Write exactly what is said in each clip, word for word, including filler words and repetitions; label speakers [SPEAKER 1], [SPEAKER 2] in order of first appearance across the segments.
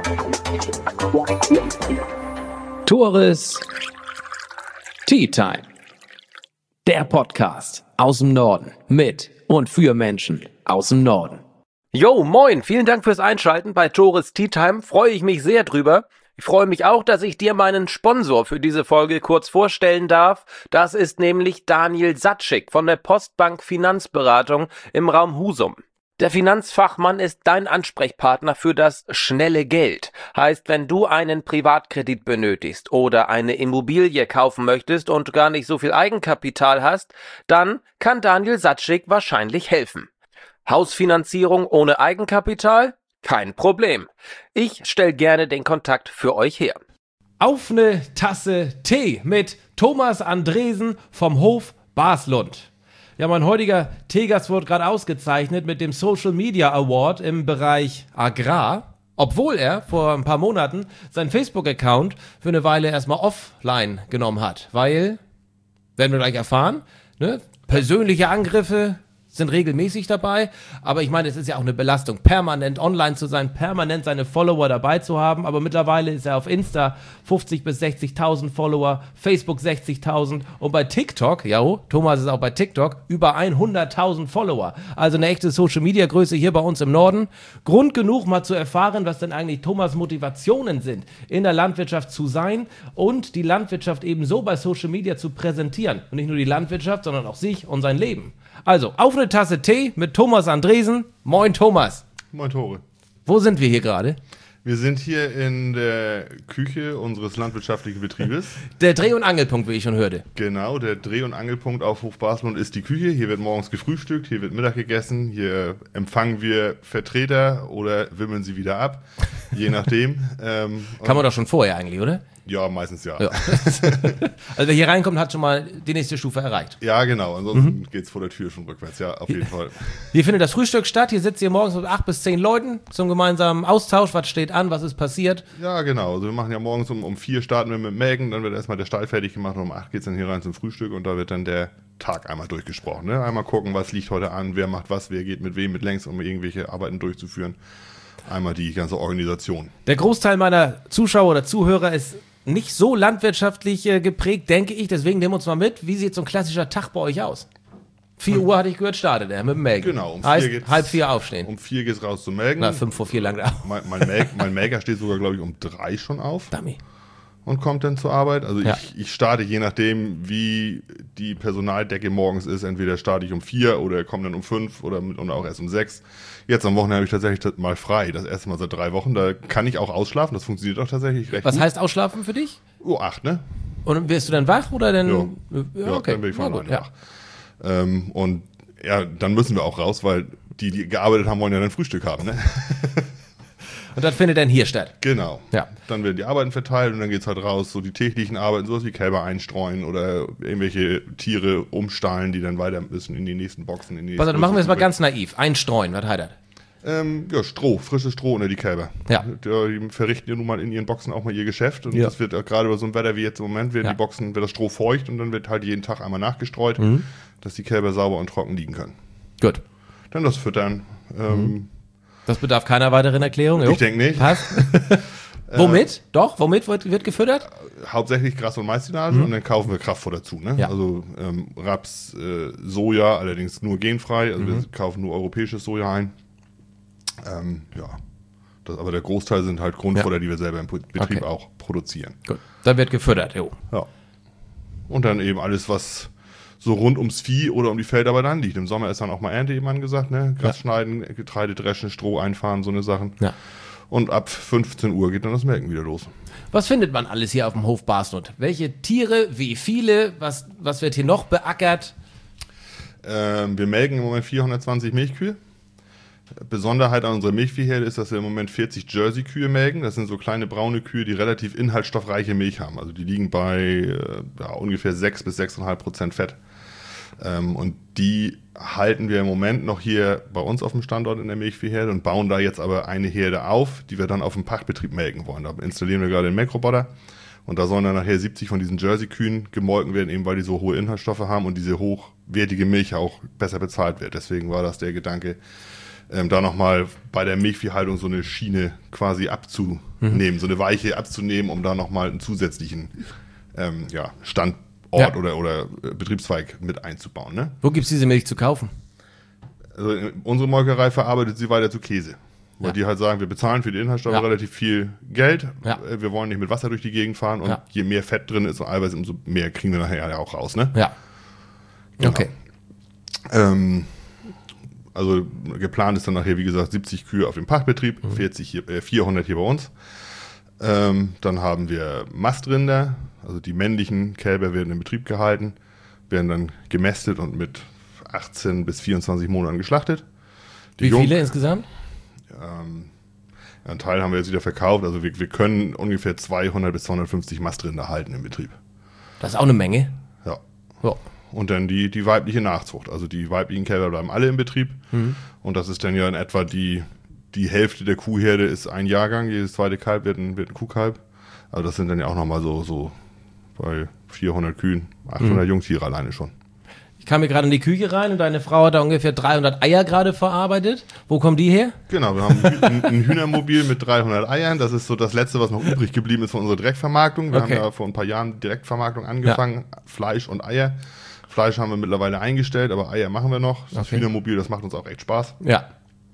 [SPEAKER 1] Tores Tea Time. Der Podcast aus dem Norden mit und für Menschen aus dem Norden.
[SPEAKER 2] Jo, moin, vielen Dank fürs Einschalten bei Tores Tea Time, freue ich mich sehr drüber. Ich freue mich auch, dass ich dir meinen Sponsor für diese Folge kurz vorstellen darf. Das ist nämlich Daniel Satschik von der Postbank Finanzberatung im Raum Husum. Der Finanzfachmann ist dein Ansprechpartner für das schnelle Geld. Heißt, wenn du einen Privatkredit benötigst oder eine Immobilie kaufen möchtest und gar nicht so viel Eigenkapital hast, dann kann Daniel Satschik wahrscheinlich helfen. Hausfinanzierung ohne Eigenkapital? Kein Problem. Ich stelle gerne den Kontakt für euch her.
[SPEAKER 3] Auf eine Tasse Tee mit Thomas Andresen vom Hof Baslund. Ja, mein heutiger Teegast wurde gerade ausgezeichnet mit dem Social Media Award im Bereich Agrar, obwohl er vor ein paar Monaten seinen Facebook-Account für eine Weile erstmal offline genommen hat, weil, werden wir gleich erfahren, ne, persönliche Angriffe sind regelmäßig dabei, aber ich meine, es ist ja auch eine Belastung, permanent online zu sein, permanent seine Follower dabei zu haben, aber mittlerweile ist er auf Insta fünfzig bis sechzigtausend Follower, Facebook sechzigtausend und bei TikTok, ja, Thomas ist auch bei TikTok, über hunderttausend Follower, also eine echte Social-Media-Größe hier bei uns im Norden. Grund genug, mal zu erfahren, was denn eigentlich Thomas' Motivationen sind, in der Landwirtschaft zu sein und die Landwirtschaft eben so bei Social Media zu präsentieren und nicht nur die Landwirtschaft, sondern auch sich und sein Leben. Also, auf eine Tasse Tee mit Thomas Andresen. Moin Thomas.
[SPEAKER 4] Moin Tore.
[SPEAKER 3] Wo sind wir hier gerade?
[SPEAKER 4] Wir sind hier in der Küche unseres landwirtschaftlichen Betriebes.
[SPEAKER 3] Der Dreh- und Angelpunkt, wie ich schon hörte.
[SPEAKER 4] Genau, der Dreh- und Angelpunkt auf Hof Baslund ist die Küche. Hier wird morgens gefrühstückt, hier wird Mittag gegessen, hier empfangen wir Vertreter oder wimmeln sie wieder ab, je nachdem. Ähm,
[SPEAKER 3] Kann man doch schon vorher eigentlich, oder?
[SPEAKER 4] Ja, meistens ja.
[SPEAKER 3] Ja. Also wer hier reinkommt, hat schon mal die nächste Stufe erreicht.
[SPEAKER 4] Ja, genau. Ansonsten
[SPEAKER 3] Mhm.
[SPEAKER 4] geht's vor der Tür schon rückwärts. Ja, auf jeden Fall.
[SPEAKER 3] Hier findet das Frühstück statt. Hier sitzt ihr morgens mit acht bis zehn Leuten zum gemeinsamen Austausch. Was steht an? Was ist passiert?
[SPEAKER 4] Ja, genau. Also wir machen ja morgens um, um vier starten wir mit Mägen, dann wird erstmal der Stall fertig gemacht und um acht geht's dann hier rein zum Frühstück und da wird dann der Tag einmal durchgesprochen. Ne? Einmal gucken, was liegt heute an, wer macht was, wer geht mit wem mit längs, um irgendwelche Arbeiten durchzuführen. Einmal die ganze Organisation.
[SPEAKER 3] Der Großteil meiner Zuschauer oder Zuhörer ist nicht so landwirtschaftlich äh, geprägt, denke ich. Deswegen nehmen wir uns mal mit. Wie sieht so ein klassischer Tag bei euch aus? vier Uhr hatte ich gehört, startet er mit dem Melken.
[SPEAKER 4] Genau. Um
[SPEAKER 3] heißt,
[SPEAKER 4] vier geht's,
[SPEAKER 3] halb vier aufstehen.
[SPEAKER 4] Um vier geht's raus zum Melken.
[SPEAKER 3] Na, fünf vor vier lang da.
[SPEAKER 4] Mein, mein, Melk, mein Melker steht sogar, glaube ich, um drei schon auf.
[SPEAKER 3] Dummy.
[SPEAKER 4] Und kommt dann zur Arbeit. Also
[SPEAKER 3] Ja.
[SPEAKER 4] ich, ich starte je nachdem, wie die Personaldecke morgens ist. Entweder starte ich um vier oder komme dann um fünf oder mit, und auch erst um sechs. Jetzt am Wochenende habe ich tatsächlich mal frei. Das erste Mal seit drei Wochen. Da kann ich auch ausschlafen. Das funktioniert auch tatsächlich recht
[SPEAKER 3] Was
[SPEAKER 4] gut.
[SPEAKER 3] heißt ausschlafen für dich?
[SPEAKER 4] Oh, acht, ne?
[SPEAKER 3] Und wirst du dann wach oder dann?
[SPEAKER 4] Ja,
[SPEAKER 3] ja
[SPEAKER 4] ja
[SPEAKER 3] okay.
[SPEAKER 4] dann bin ich von
[SPEAKER 3] Na
[SPEAKER 4] alleine
[SPEAKER 3] gut, ja.
[SPEAKER 4] wach. Ähm, und ja, dann müssen wir auch raus, weil die, die gearbeitet haben, wollen ja dann Frühstück haben, ne?
[SPEAKER 3] Und das findet dann hier statt.
[SPEAKER 4] Genau.
[SPEAKER 3] Ja.
[SPEAKER 4] Dann werden die Arbeiten verteilt und dann geht's halt raus, so die täglichen Arbeiten, sowas wie Kälber einstreuen oder irgendwelche Tiere umstallen, die dann weiter müssen in die nächsten Boxen. In die
[SPEAKER 3] Also, dann machen wir es mal
[SPEAKER 4] nächsten
[SPEAKER 3] ganz naiv. Einstreuen, was heißt das?
[SPEAKER 4] Ähm, ja, Stroh, frisches Stroh unter die Kälber.
[SPEAKER 3] Ja.
[SPEAKER 4] Die, die verrichten ja nun mal in ihren Boxen auch mal ihr Geschäft und
[SPEAKER 3] Ja.
[SPEAKER 4] das wird auch gerade bei so einem Wetter wie jetzt im Moment, werden
[SPEAKER 3] Ja.
[SPEAKER 4] die Boxen, wird das Stroh feucht und dann wird halt jeden Tag einmal nachgestreut,
[SPEAKER 3] Mhm.
[SPEAKER 4] dass die Kälber sauber und trocken liegen können.
[SPEAKER 3] Gut.
[SPEAKER 4] Dann das Füttern. Ähm,
[SPEAKER 3] Das bedarf keiner weiteren Erklärung. Jo.
[SPEAKER 4] Ich denke nicht.
[SPEAKER 3] Passt. Womit? Doch, womit wird, wird gefüttert?
[SPEAKER 4] Hauptsächlich Gras- und Maissilage und dann kaufen wir Kraftfutter dazu. Ne?
[SPEAKER 3] Ja.
[SPEAKER 4] Also ähm, Raps, äh, Soja, allerdings nur genfrei. Also wir kaufen nur europäisches Soja ein. Ähm, ja, das, aber der Großteil sind halt Grundfutter,
[SPEAKER 3] Ja.
[SPEAKER 4] die wir selber im Betrieb
[SPEAKER 3] Okay.
[SPEAKER 4] auch produzieren.
[SPEAKER 3] Gut. Da wird gefüttert, jo.
[SPEAKER 4] Ja. Und dann eben alles, was so rund ums Vieh oder um die Feldarbeit anliegt. Im Sommer ist dann auch mal Ernte, eben angesagt, ne? Gras
[SPEAKER 3] Ja.
[SPEAKER 4] schneiden, Getreide dreschen, Stroh einfahren, so eine Sachen.
[SPEAKER 3] Ja.
[SPEAKER 4] Und ab fünfzehn Uhr geht dann das Melken wieder los.
[SPEAKER 3] Was findet man alles hier auf dem Hof Baslund? Welche Tiere, wie viele, was, was wird hier noch beackert?
[SPEAKER 4] Ähm, wir melken im Moment vierhundertzwanzig Milchkühe. Besonderheit an unserer Milchviehherde ist, dass wir im Moment vierzig Jersey-Kühe melken. Das sind so kleine braune Kühe, die relativ inhaltsstoffreiche Milch haben. Also die liegen bei äh, ja, ungefähr sechs bis sechs Komma fünf Prozent Fett. Ähm, und die halten wir im Moment noch hier bei uns auf dem Standort in der Milchviehherde und bauen da jetzt aber eine Herde auf, die wir dann auf dem Pachtbetrieb melken wollen. Da installieren wir gerade den Melkroboter und da sollen dann nachher siebzig von diesen Jersey-Kühen gemolken werden, eben weil die so hohe Inhaltsstoffe haben und diese hochwertige Milch auch besser bezahlt wird. Deswegen war das der Gedanke, ähm, da nochmal bei der Milchviehhaltung so eine Schiene quasi abzunehmen, mhm. so eine Weiche abzunehmen, um da nochmal einen zusätzlichen ähm, ja, Standort ja. oder, oder Betriebszweig mit einzubauen. Ne?
[SPEAKER 3] Wo gibt es diese Milch zu kaufen?
[SPEAKER 4] Also unsere Molkerei verarbeitet sie weiter zu Käse. Weil
[SPEAKER 3] Ja.
[SPEAKER 4] die halt sagen, wir bezahlen für die Inhaltsstoffe
[SPEAKER 3] Ja.
[SPEAKER 4] relativ viel Geld.
[SPEAKER 3] Ja.
[SPEAKER 4] Wir wollen nicht mit Wasser durch die Gegend fahren. Und
[SPEAKER 3] Ja.
[SPEAKER 4] je mehr Fett drin ist und Eiweiß, umso mehr kriegen wir nachher ja auch raus. Ne?
[SPEAKER 3] Ja.
[SPEAKER 4] Genau.
[SPEAKER 3] Okay.
[SPEAKER 4] Ähm, also geplant ist dann nachher, wie gesagt, siebzig Kühe auf dem Pachtbetrieb,
[SPEAKER 3] Mhm.
[SPEAKER 4] vierzig hier, äh, vierhundert hier bei uns. Ähm, dann haben wir Mastrinder, also die männlichen Kälber werden im Betrieb gehalten, werden dann gemästet und mit achtzehn bis vierundzwanzig Monaten geschlachtet. Die
[SPEAKER 3] Wie
[SPEAKER 4] Jung-
[SPEAKER 3] viele insgesamt?
[SPEAKER 4] Ähm, ja, einen Teil haben wir jetzt wieder verkauft, also wir, wir können ungefähr zweihundert bis zweihundertfünfzig Mastrinder halten im Betrieb.
[SPEAKER 3] Das ist auch eine Menge.
[SPEAKER 4] Ja.
[SPEAKER 3] Ja.
[SPEAKER 4] Und dann die, die weibliche Nachzucht. Also die weiblichen Kälber bleiben alle im Betrieb.
[SPEAKER 3] Mhm.
[SPEAKER 4] Und das ist dann ja in etwa die, die Hälfte der Kuhherde ist ein Jahrgang. Jedes zweite Kalb wird ein, wird ein Kuhkalb. Also das sind dann ja auch nochmal so, so bei vierhundert Kühen, achthundert
[SPEAKER 3] Mhm.
[SPEAKER 4] Jungtiere alleine schon.
[SPEAKER 3] Ich kam hier gerade in die Küche rein und deine Frau hat da ungefähr dreihundert Eier gerade verarbeitet. Wo kommen die her?
[SPEAKER 4] Genau, wir haben ein, ein Hühnermobil mit dreihundert Eiern. Das ist so das Letzte, was noch übrig geblieben ist von unserer Direktvermarktung. Wir
[SPEAKER 3] Okay.
[SPEAKER 4] haben ja vor ein paar Jahren Direktvermarktung angefangen. Fleisch und Eier. Fleisch haben wir mittlerweile eingestellt, aber Eier machen wir noch. Das
[SPEAKER 3] Okay.
[SPEAKER 4] Hühnermobil, das macht uns auch echt Spaß.
[SPEAKER 3] Ja.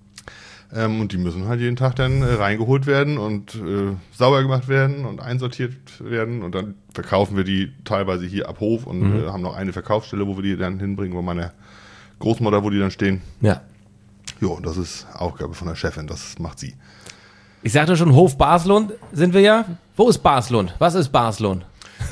[SPEAKER 4] Ähm, und die müssen halt jeden Tag dann äh, reingeholt werden und äh, sauber gemacht werden und einsortiert werden. Und dann verkaufen wir die teilweise hier ab Hof und
[SPEAKER 3] Mhm.
[SPEAKER 4] äh, haben noch eine Verkaufsstelle, wo wir die dann hinbringen, wo meine Großmutter, wo die dann stehen.
[SPEAKER 3] Ja.
[SPEAKER 4] Jo, das ist Aufgabe von der Chefin, das macht sie.
[SPEAKER 3] Ich sagte schon, Hof Baslund sind wir ja. Wo ist Baslund? Was ist Baslund?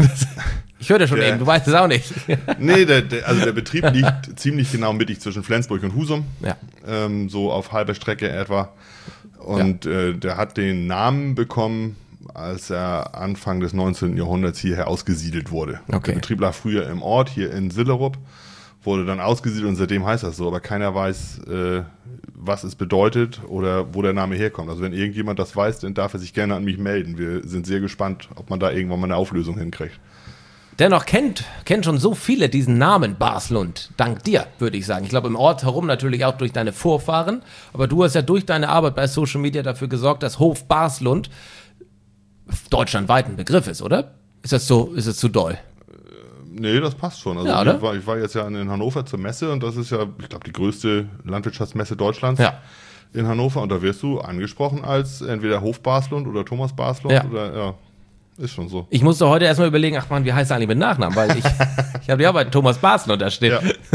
[SPEAKER 3] Ich hörte schon
[SPEAKER 4] Der-
[SPEAKER 3] eben, du weißt es auch nicht.
[SPEAKER 4] Nee, der, der, also der Betrieb liegt ziemlich genau mittig zwischen Flensburg und Husum.
[SPEAKER 3] Ja.
[SPEAKER 4] Ähm, so auf halber Strecke etwa. Und äh, der hat den Namen bekommen, als er Anfang des neunzehnten Jahrhunderts hierher ausgesiedelt wurde.
[SPEAKER 3] Okay.
[SPEAKER 4] Der Betrieb lag früher im Ort, hier in Sillerup, wurde dann ausgesiedelt und seitdem heißt das so. Aber keiner weiß, äh, was es bedeutet oder wo der Name herkommt. Also wenn irgendjemand das weiß, dann darf er sich gerne an mich melden. Wir sind sehr gespannt, ob man da irgendwann mal eine Auflösung hinkriegt.
[SPEAKER 3] Dennoch kennt, kennt schon so viele diesen Namen Baslund. Dank dir, würde ich sagen. Ich glaube, im Ort herum natürlich auch durch deine Vorfahren. Aber du hast ja durch deine Arbeit bei Social Media dafür gesorgt, dass Hof Baslund deutschlandweit ein Begriff ist, oder? Ist das so, ist es zu doll?
[SPEAKER 4] Nee, das passt schon. Also
[SPEAKER 3] Ja, oder?
[SPEAKER 4] ich, war, ich war jetzt ja in Hannover zur Messe und das ist ja, ich glaube, die größte Landwirtschaftsmesse Deutschlands
[SPEAKER 3] Ja.
[SPEAKER 4] in Hannover. Und da wirst du angesprochen als entweder Hof Baslund oder Thomas Baslund
[SPEAKER 3] Ja.
[SPEAKER 4] oder ja, ist schon so.
[SPEAKER 3] Ich musste heute erstmal überlegen, ach man, wie heißt er eigentlich mit Nachnamen? Weil ich, ich habe ja bei Thomas Baslund da stehen.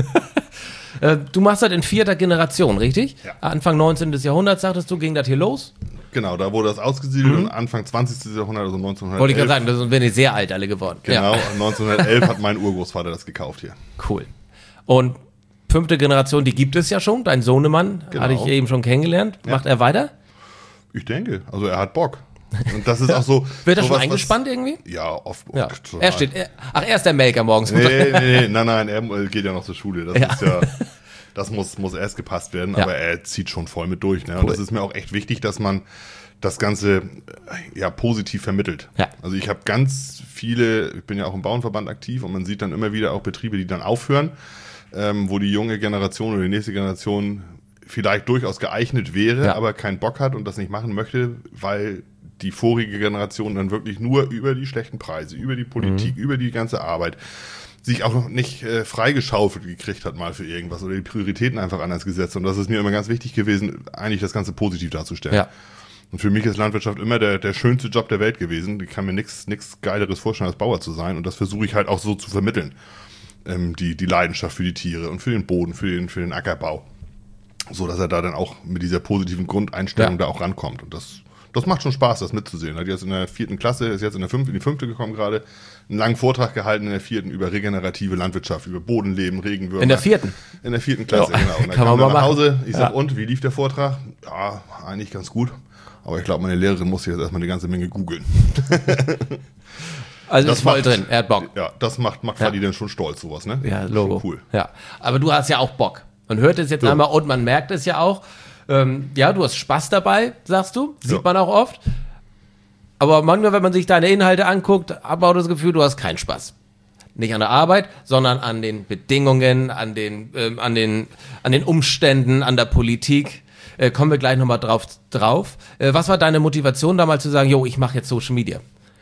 [SPEAKER 4] Ja.
[SPEAKER 3] Äh, Du machst das in vierter Generation, richtig?
[SPEAKER 4] Ja.
[SPEAKER 3] Anfang neunzehnten. Jahrhunderts, sagtest du, ging das hier los?
[SPEAKER 4] Genau, da wurde das ausgesiedelt und Anfang zwanzigsten. Jahrhundert, also neunzehnhundertelf.
[SPEAKER 3] Mhm. Wollte ich gerade sagen, da sind wir nicht sehr alt alle geworden.
[SPEAKER 4] Genau,
[SPEAKER 3] Ja.
[SPEAKER 4] neunzehnhundertelf hat mein Urgroßvater das gekauft hier.
[SPEAKER 3] Cool. Und fünfte Generation, die gibt es ja schon. Dein Sohnemann,
[SPEAKER 4] Genau.
[SPEAKER 3] hatte ich eben schon kennengelernt.
[SPEAKER 4] Ja.
[SPEAKER 3] Macht er weiter?
[SPEAKER 4] Ich denke, also er hat Bock. Und das ist auch so.
[SPEAKER 3] Wird er
[SPEAKER 4] sowas,
[SPEAKER 3] schon
[SPEAKER 4] was-
[SPEAKER 3] eingespannt irgendwie?
[SPEAKER 4] Ja, oft.
[SPEAKER 3] Ja.
[SPEAKER 4] total.
[SPEAKER 3] Er steht, er, ach, er ist der Melker morgens.
[SPEAKER 4] Nee, nee, nee, nein, nein, er geht ja noch zur Schule. Das
[SPEAKER 3] Ja.
[SPEAKER 4] ist ja, das muss, muss erst gepasst werden,
[SPEAKER 3] Ja.
[SPEAKER 4] aber er zieht schon voll mit durch. Ne? Und das ist mir auch echt wichtig, dass man das Ganze äh, ja positiv vermittelt.
[SPEAKER 3] Ja.
[SPEAKER 4] Also ich habe ganz viele, ich bin ja auch im Bauernverband aktiv und man sieht dann immer wieder auch Betriebe, die dann aufhören, ähm, wo die junge Generation oder die nächste Generation vielleicht durchaus geeignet wäre,
[SPEAKER 3] Ja.
[SPEAKER 4] aber keinen Bock hat und das nicht machen möchte, weil die vorige Generation dann wirklich nur über die schlechten Preise, über die Politik, über die ganze Arbeit sich auch noch nicht äh, freigeschaufelt gekriegt hat mal für irgendwas oder die Prioritäten einfach anders gesetzt. Und das ist mir immer ganz wichtig gewesen, eigentlich das Ganze positiv darzustellen.
[SPEAKER 3] Ja.
[SPEAKER 4] Und für mich ist Landwirtschaft immer der, der schönste Job der Welt gewesen. Ich kann mir nichts nichts Geileres vorstellen, als Bauer zu sein. Und das versuche ich halt auch so zu vermitteln. Ähm, die, die Leidenschaft für die Tiere und für den Boden, für den, für den Ackerbau. So, dass er da dann auch mit dieser positiven Grundeinstellung
[SPEAKER 3] Ja.
[SPEAKER 4] da auch rankommt. Und das, das macht schon Spaß, das mitzusehen. Er hat jetzt in der vierten Klasse, ist jetzt in der fünften, in die fünfte gekommen gerade, einen langen Vortrag gehalten in der vierten über regenerative Landwirtschaft, über Bodenleben, Regenwürmer.
[SPEAKER 3] In der vierten?
[SPEAKER 4] In der vierten Klasse,
[SPEAKER 3] Ja,
[SPEAKER 4] genau. Und dann
[SPEAKER 3] kann
[SPEAKER 4] kam
[SPEAKER 3] man
[SPEAKER 4] er
[SPEAKER 3] mal
[SPEAKER 4] nach Hause.
[SPEAKER 3] machen.
[SPEAKER 4] Ich
[SPEAKER 3] Ja.
[SPEAKER 4] sag, und, wie lief der Vortrag? Ja, eigentlich ganz gut. Aber ich glaube, meine Lehrerin muss jetzt erstmal eine ganze Menge googeln.
[SPEAKER 3] Also
[SPEAKER 4] Das
[SPEAKER 3] ist voll
[SPEAKER 4] macht-
[SPEAKER 3] drin, er hat Bock.
[SPEAKER 4] Ja, das macht, macht
[SPEAKER 3] Ja.
[SPEAKER 4] Fadi dann schon stolz, sowas, ne?
[SPEAKER 3] Ja,
[SPEAKER 4] Schon
[SPEAKER 3] Logo.
[SPEAKER 4] cool.
[SPEAKER 3] Ja, aber du hast ja auch Bock. Man hört es jetzt
[SPEAKER 4] Ja.
[SPEAKER 3] einmal und man merkt es ja auch. Ähm, ja, du hast Spaß dabei, sagst du. Sieht
[SPEAKER 4] Ja.
[SPEAKER 3] man auch oft. Aber manchmal, wenn man sich deine Inhalte anguckt, hat man auch das Gefühl, du hast keinen Spaß. Nicht an der Arbeit, sondern an den Bedingungen, an den, ähm, an den, an den Umständen, an der Politik. Äh, kommen wir gleich nochmal drauf. drauf. Äh, was war deine Motivation damals zu sagen, jo, ich mache jetzt Social Media?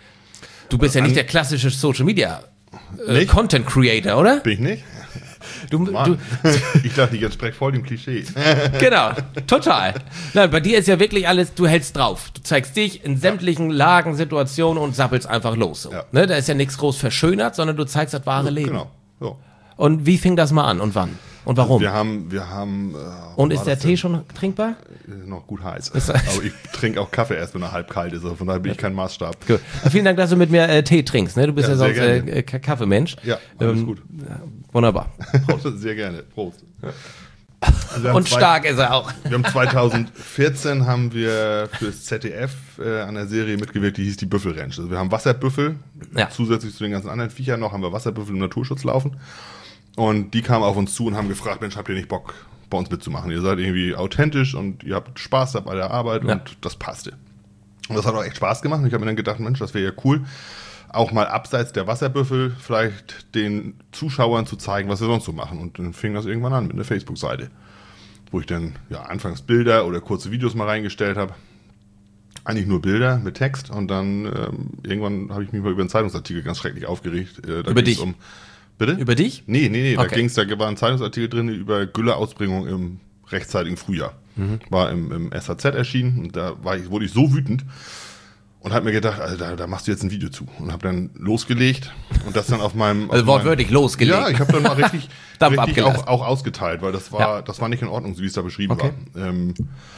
[SPEAKER 3] Du bist ja nicht der klassische Social Media äh,
[SPEAKER 4] Nicht?
[SPEAKER 3] Content Creator, oder?
[SPEAKER 4] Bin ich nicht?
[SPEAKER 3] Du,
[SPEAKER 4] Mann.
[SPEAKER 3] du,
[SPEAKER 4] Ich dachte, ich entspreche voll dem Klischee.
[SPEAKER 3] genau, total. Nein, bei dir ist ja wirklich alles, du hältst drauf. Du zeigst dich in sämtlichen Lagen, Situationen und sappelst einfach los. So.
[SPEAKER 4] Ja.
[SPEAKER 3] Ne, da ist ja nichts groß verschönert, sondern du zeigst das wahre Leben.
[SPEAKER 4] Genau. So.
[SPEAKER 3] Und wie fing das mal an und wann? Und warum?
[SPEAKER 4] Wir haben, wir haben. Äh,
[SPEAKER 3] und
[SPEAKER 4] was
[SPEAKER 3] ist
[SPEAKER 4] war
[SPEAKER 3] der
[SPEAKER 4] das
[SPEAKER 3] Tee
[SPEAKER 4] denn?
[SPEAKER 3] schon trinkbar?
[SPEAKER 4] Äh, Noch gut heiß. Aber ich trinke auch Kaffee erst, wenn er halb kalt ist. Also von daher bin ich kein Maßstab.
[SPEAKER 3] Gut. Vielen Dank, dass du mit mir äh, Tee trinkst. Ne? Du bist ja,
[SPEAKER 4] Ja,
[SPEAKER 3] sonst
[SPEAKER 4] sehr
[SPEAKER 3] äh,
[SPEAKER 4] gerne.
[SPEAKER 3] äh, Kaffeemensch.
[SPEAKER 4] Ja, alles
[SPEAKER 3] Ähm,
[SPEAKER 4] gut.
[SPEAKER 3] Wunderbar.
[SPEAKER 4] Sehr gerne. Prost. Also wir haben
[SPEAKER 3] Und
[SPEAKER 4] zwei-
[SPEAKER 3] stark ist er auch.
[SPEAKER 4] Wir haben zweitausendvierzehn haben wir fürs Z D F äh, an der Serie mitgewirkt, die hieß die Büffelranch. Also wir haben Wasserbüffel,
[SPEAKER 3] Ja.
[SPEAKER 4] zusätzlich zu den ganzen anderen Viechern noch haben wir Wasserbüffel im Naturschutz laufen. Und die kamen auf uns zu und haben gefragt, Mensch, habt ihr nicht Bock, bei uns mitzumachen? Ihr seid irgendwie authentisch und ihr habt Spaß dabei bei der Arbeit
[SPEAKER 3] Ja.
[SPEAKER 4] und das passte. Und das hat auch echt Spaß gemacht. Und ich habe mir dann gedacht, Mensch, das wäre ja cool, auch mal abseits der Wasserbüffel vielleicht den Zuschauern zu zeigen, was wir sonst so machen. Und dann fing das irgendwann an mit einer Facebook-Seite, wo ich dann ja anfangs Bilder oder kurze Videos mal reingestellt habe. Eigentlich nur Bilder mit Text. Und dann ähm, irgendwann habe ich mich mal über einen Zeitungsartikel ganz schrecklich aufgeregt. Äh, da
[SPEAKER 3] Über
[SPEAKER 4] ging's
[SPEAKER 3] dich?
[SPEAKER 4] Um, bitte?
[SPEAKER 3] Über dich?
[SPEAKER 4] Nee, nee, nee. Da
[SPEAKER 3] Okay.
[SPEAKER 4] ging's, da war ein Zeitungsartikel drin über Gülle-Ausbringung im rechtzeitigen Frühjahr.
[SPEAKER 3] Mhm.
[SPEAKER 4] War im, im S H Z erschienen. Und da war ich, wurde ich so wütend und habe mir gedacht, also da, da machst du jetzt ein Video zu. Und habe dann losgelegt und das dann auf meinem...
[SPEAKER 3] Also
[SPEAKER 4] auf
[SPEAKER 3] wortwörtlich
[SPEAKER 4] meinem,
[SPEAKER 3] losgelegt.
[SPEAKER 4] Ja, ich habe dann mal richtig,
[SPEAKER 3] Dampf
[SPEAKER 4] richtig
[SPEAKER 3] abgelassen.
[SPEAKER 4] auch, auch ausgeteilt, weil das war,
[SPEAKER 3] Ja.
[SPEAKER 4] das war nicht in Ordnung, so wie es da beschrieben
[SPEAKER 3] Okay.
[SPEAKER 4] war. Ähm,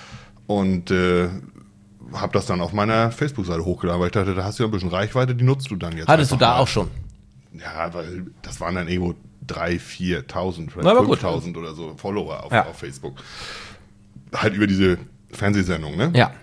[SPEAKER 4] und äh, habe das dann auf meiner Facebook-Seite hochgeladen, weil ich dachte, da hast du ja ein bisschen Reichweite, die nutzt du dann jetzt.
[SPEAKER 3] Hattest du
[SPEAKER 4] einfach
[SPEAKER 3] da
[SPEAKER 4] mal.
[SPEAKER 3] auch schon?
[SPEAKER 4] Ja, weil das waren dann irgendwo drei, viertausend,
[SPEAKER 3] Na,
[SPEAKER 4] vielleicht
[SPEAKER 3] aber gut.
[SPEAKER 4] fünftausend oder so Follower auf,
[SPEAKER 3] Ja.
[SPEAKER 4] auf Facebook. Halt über diese Fernsehsendung, ne?
[SPEAKER 3] Ja.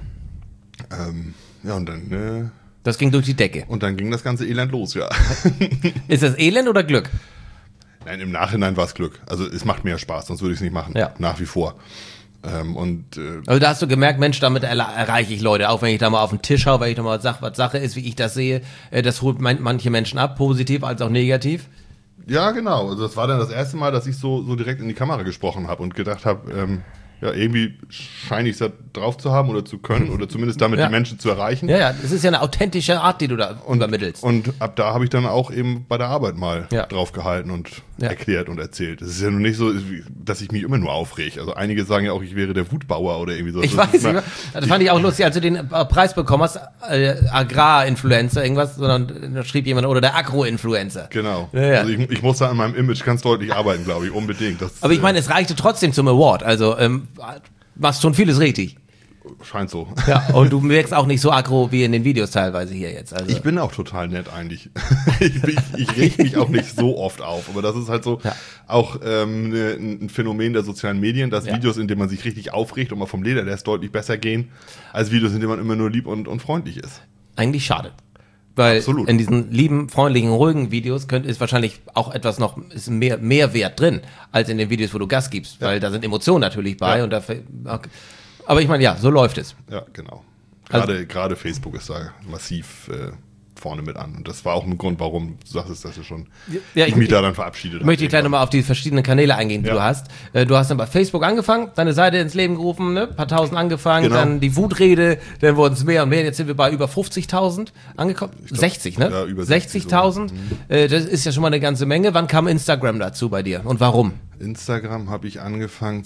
[SPEAKER 4] Ähm, ja, und dann, äh,
[SPEAKER 3] Das ging durch die Decke.
[SPEAKER 4] und dann ging das ganze Elend los, ja.
[SPEAKER 3] Ist das Elend oder Glück?
[SPEAKER 4] Nein, im Nachhinein war es Glück. Also es macht mehr Spaß, sonst würde ich es nicht machen.
[SPEAKER 3] Ja.
[SPEAKER 4] Nach wie vor. Ähm, und äh,
[SPEAKER 3] Also da hast du gemerkt, Mensch, damit erla- erreiche ich Leute, auch wenn ich da mal auf den Tisch hau, wenn ich da mal sage, was Sache ist, wie ich das sehe, äh, das holt mein, manche Menschen ab, positiv als auch negativ.
[SPEAKER 4] ja, genau. Also das war dann das erste Mal, dass ich so, so direkt in die Kamera gesprochen habe und gedacht habe, ähm, ja, irgendwie scheine ich es da drauf zu haben oder zu können oder zumindest damit
[SPEAKER 3] Ja.
[SPEAKER 4] die Menschen zu erreichen.
[SPEAKER 3] Ja, ja, das ist ja eine authentische Art, die du da übermittelst.
[SPEAKER 4] Und ab da habe ich dann auch eben bei der Arbeit mal
[SPEAKER 3] Ja.
[SPEAKER 4] drauf gehalten und
[SPEAKER 3] Ja.
[SPEAKER 4] erklärt und erzählt. Es ist ja nun nicht so, dass ich mich immer nur aufrege. Also einige sagen ja auch, ich wäre der Wutbauer oder irgendwie so.
[SPEAKER 3] Ich
[SPEAKER 4] Das
[SPEAKER 3] weiß
[SPEAKER 4] ist
[SPEAKER 3] nicht,
[SPEAKER 4] immer-
[SPEAKER 3] das fand ich auch lustig, als du den äh, Preis bekommen hast, äh, Agrar-Influencer, irgendwas, sondern da schrieb jemand, oder der Agro-Influencer.
[SPEAKER 4] Genau.
[SPEAKER 3] Ja, ja.
[SPEAKER 4] Also ich, ich muss da an meinem Image ganz deutlich arbeiten, glaube ich, unbedingt. Das,
[SPEAKER 3] Aber ich meine, es reichte trotzdem zum Award, also ähm, machst schon vieles richtig.
[SPEAKER 4] äh, scheint so.
[SPEAKER 3] Ja, und du wirkst auch nicht so aggro wie in den Videos teilweise hier jetzt. Also.
[SPEAKER 4] Ich bin auch total nett eigentlich. ich bin- ich reg mich auch nicht so oft auf. Aber das ist halt so
[SPEAKER 3] Ja.
[SPEAKER 4] auch ähm, ne, ein Phänomen der sozialen Medien, dass
[SPEAKER 3] Ja.
[SPEAKER 4] Videos, in denen man sich richtig aufregt und mal vom Leder lässt, deutlich besser gehen, als Videos, in denen man immer nur lieb und, und freundlich ist.
[SPEAKER 3] Eigentlich schade. Weil
[SPEAKER 4] Absolut.
[SPEAKER 3] in diesen lieben, freundlichen, ruhigen Videos könnte, ist wahrscheinlich auch etwas noch, ist mehr Mehrwert drin, als in den Videos, wo du Gas gibst. Weil da sind Emotionen natürlich bei
[SPEAKER 4] Ja.
[SPEAKER 3] und dafür, okay. Aber ich meine, ja, so läuft es.
[SPEAKER 4] Ja, genau.
[SPEAKER 3] Also-
[SPEAKER 4] Gerade, gerade Facebook ist da massiv äh, vorne mit an. Und das war auch ein Grund, warum du sagtest, dass du schon
[SPEAKER 3] Ja,
[SPEAKER 4] ich,
[SPEAKER 3] ich-
[SPEAKER 4] mich da dann verabschiedet habe.
[SPEAKER 3] Möchte ich gleich nochmal auf die verschiedenen Kanäle eingehen, die
[SPEAKER 4] Ja.
[SPEAKER 3] du hast. Äh, Du hast dann bei Facebook angefangen, deine Seite ins Leben gerufen, ne? Ein paar tausend angefangen,
[SPEAKER 4] Genau.
[SPEAKER 3] dann die Wutrede, dann wurden es mehr und mehr. Jetzt sind wir bei über fünfzigtausend angekommen. sechzig, ne?
[SPEAKER 4] ja, über sechzig
[SPEAKER 3] sechzigtausend. Äh, Das ist ja schon mal eine ganze Menge. Wann kam Instagram dazu bei dir und warum?
[SPEAKER 4] Instagram habe ich angefangen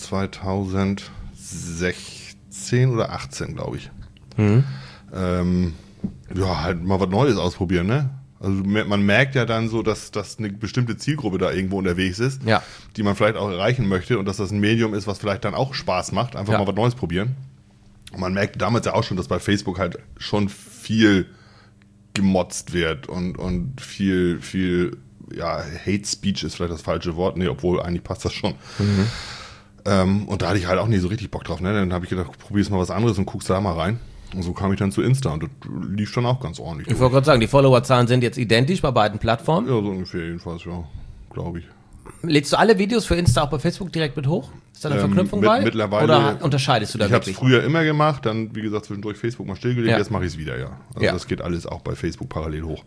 [SPEAKER 4] zweitausendsechzehn oder achtzehn, glaube ich.
[SPEAKER 3] Mhm.
[SPEAKER 4] Ähm, ja, halt mal was Neues ausprobieren, ne? Also mer- man merkt ja dann so, dass, dass eine bestimmte Zielgruppe da irgendwo unterwegs ist,
[SPEAKER 3] Ja.
[SPEAKER 4] die man vielleicht auch erreichen möchte und dass das ein Medium ist, was vielleicht dann auch Spaß macht, einfach
[SPEAKER 3] Ja.
[SPEAKER 4] mal was Neues probieren. Und man merkt damals ja auch schon, dass bei Facebook halt schon viel gemotzt wird und, und viel, viel, ja, Hate Speech ist vielleicht das falsche Wort, nee, obwohl eigentlich passt das schon. Ähm, und da hatte ich halt auch nie so richtig Bock drauf, ne? Dann habe ich gedacht, probier's mal was anderes und guckst da mal rein. Und so kam ich dann zu Insta und das lief schon auch ganz ordentlich.
[SPEAKER 3] Ich
[SPEAKER 4] durch.
[SPEAKER 3] wollte gerade sagen, die Followerzahlen sind jetzt identisch bei beiden Plattformen.
[SPEAKER 4] Ja, so ungefähr jedenfalls, ja, glaube ich.
[SPEAKER 3] Lädst du alle Videos für Insta auch bei Facebook direkt mit hoch? Ist da eine
[SPEAKER 4] Ähm,
[SPEAKER 3] Verknüpfung
[SPEAKER 4] mit-
[SPEAKER 3] bei?
[SPEAKER 4] mittlerweile-
[SPEAKER 3] Oder unterscheidest du da
[SPEAKER 4] Ich habe es
[SPEAKER 3] wirklich?
[SPEAKER 4] früher immer gemacht, dann, wie gesagt, zwischendurch Facebook mal stillgelegt,
[SPEAKER 3] Ja.
[SPEAKER 4] jetzt mache ich es wieder, ja. Also
[SPEAKER 3] Ja.
[SPEAKER 4] das geht alles auch bei Facebook parallel hoch.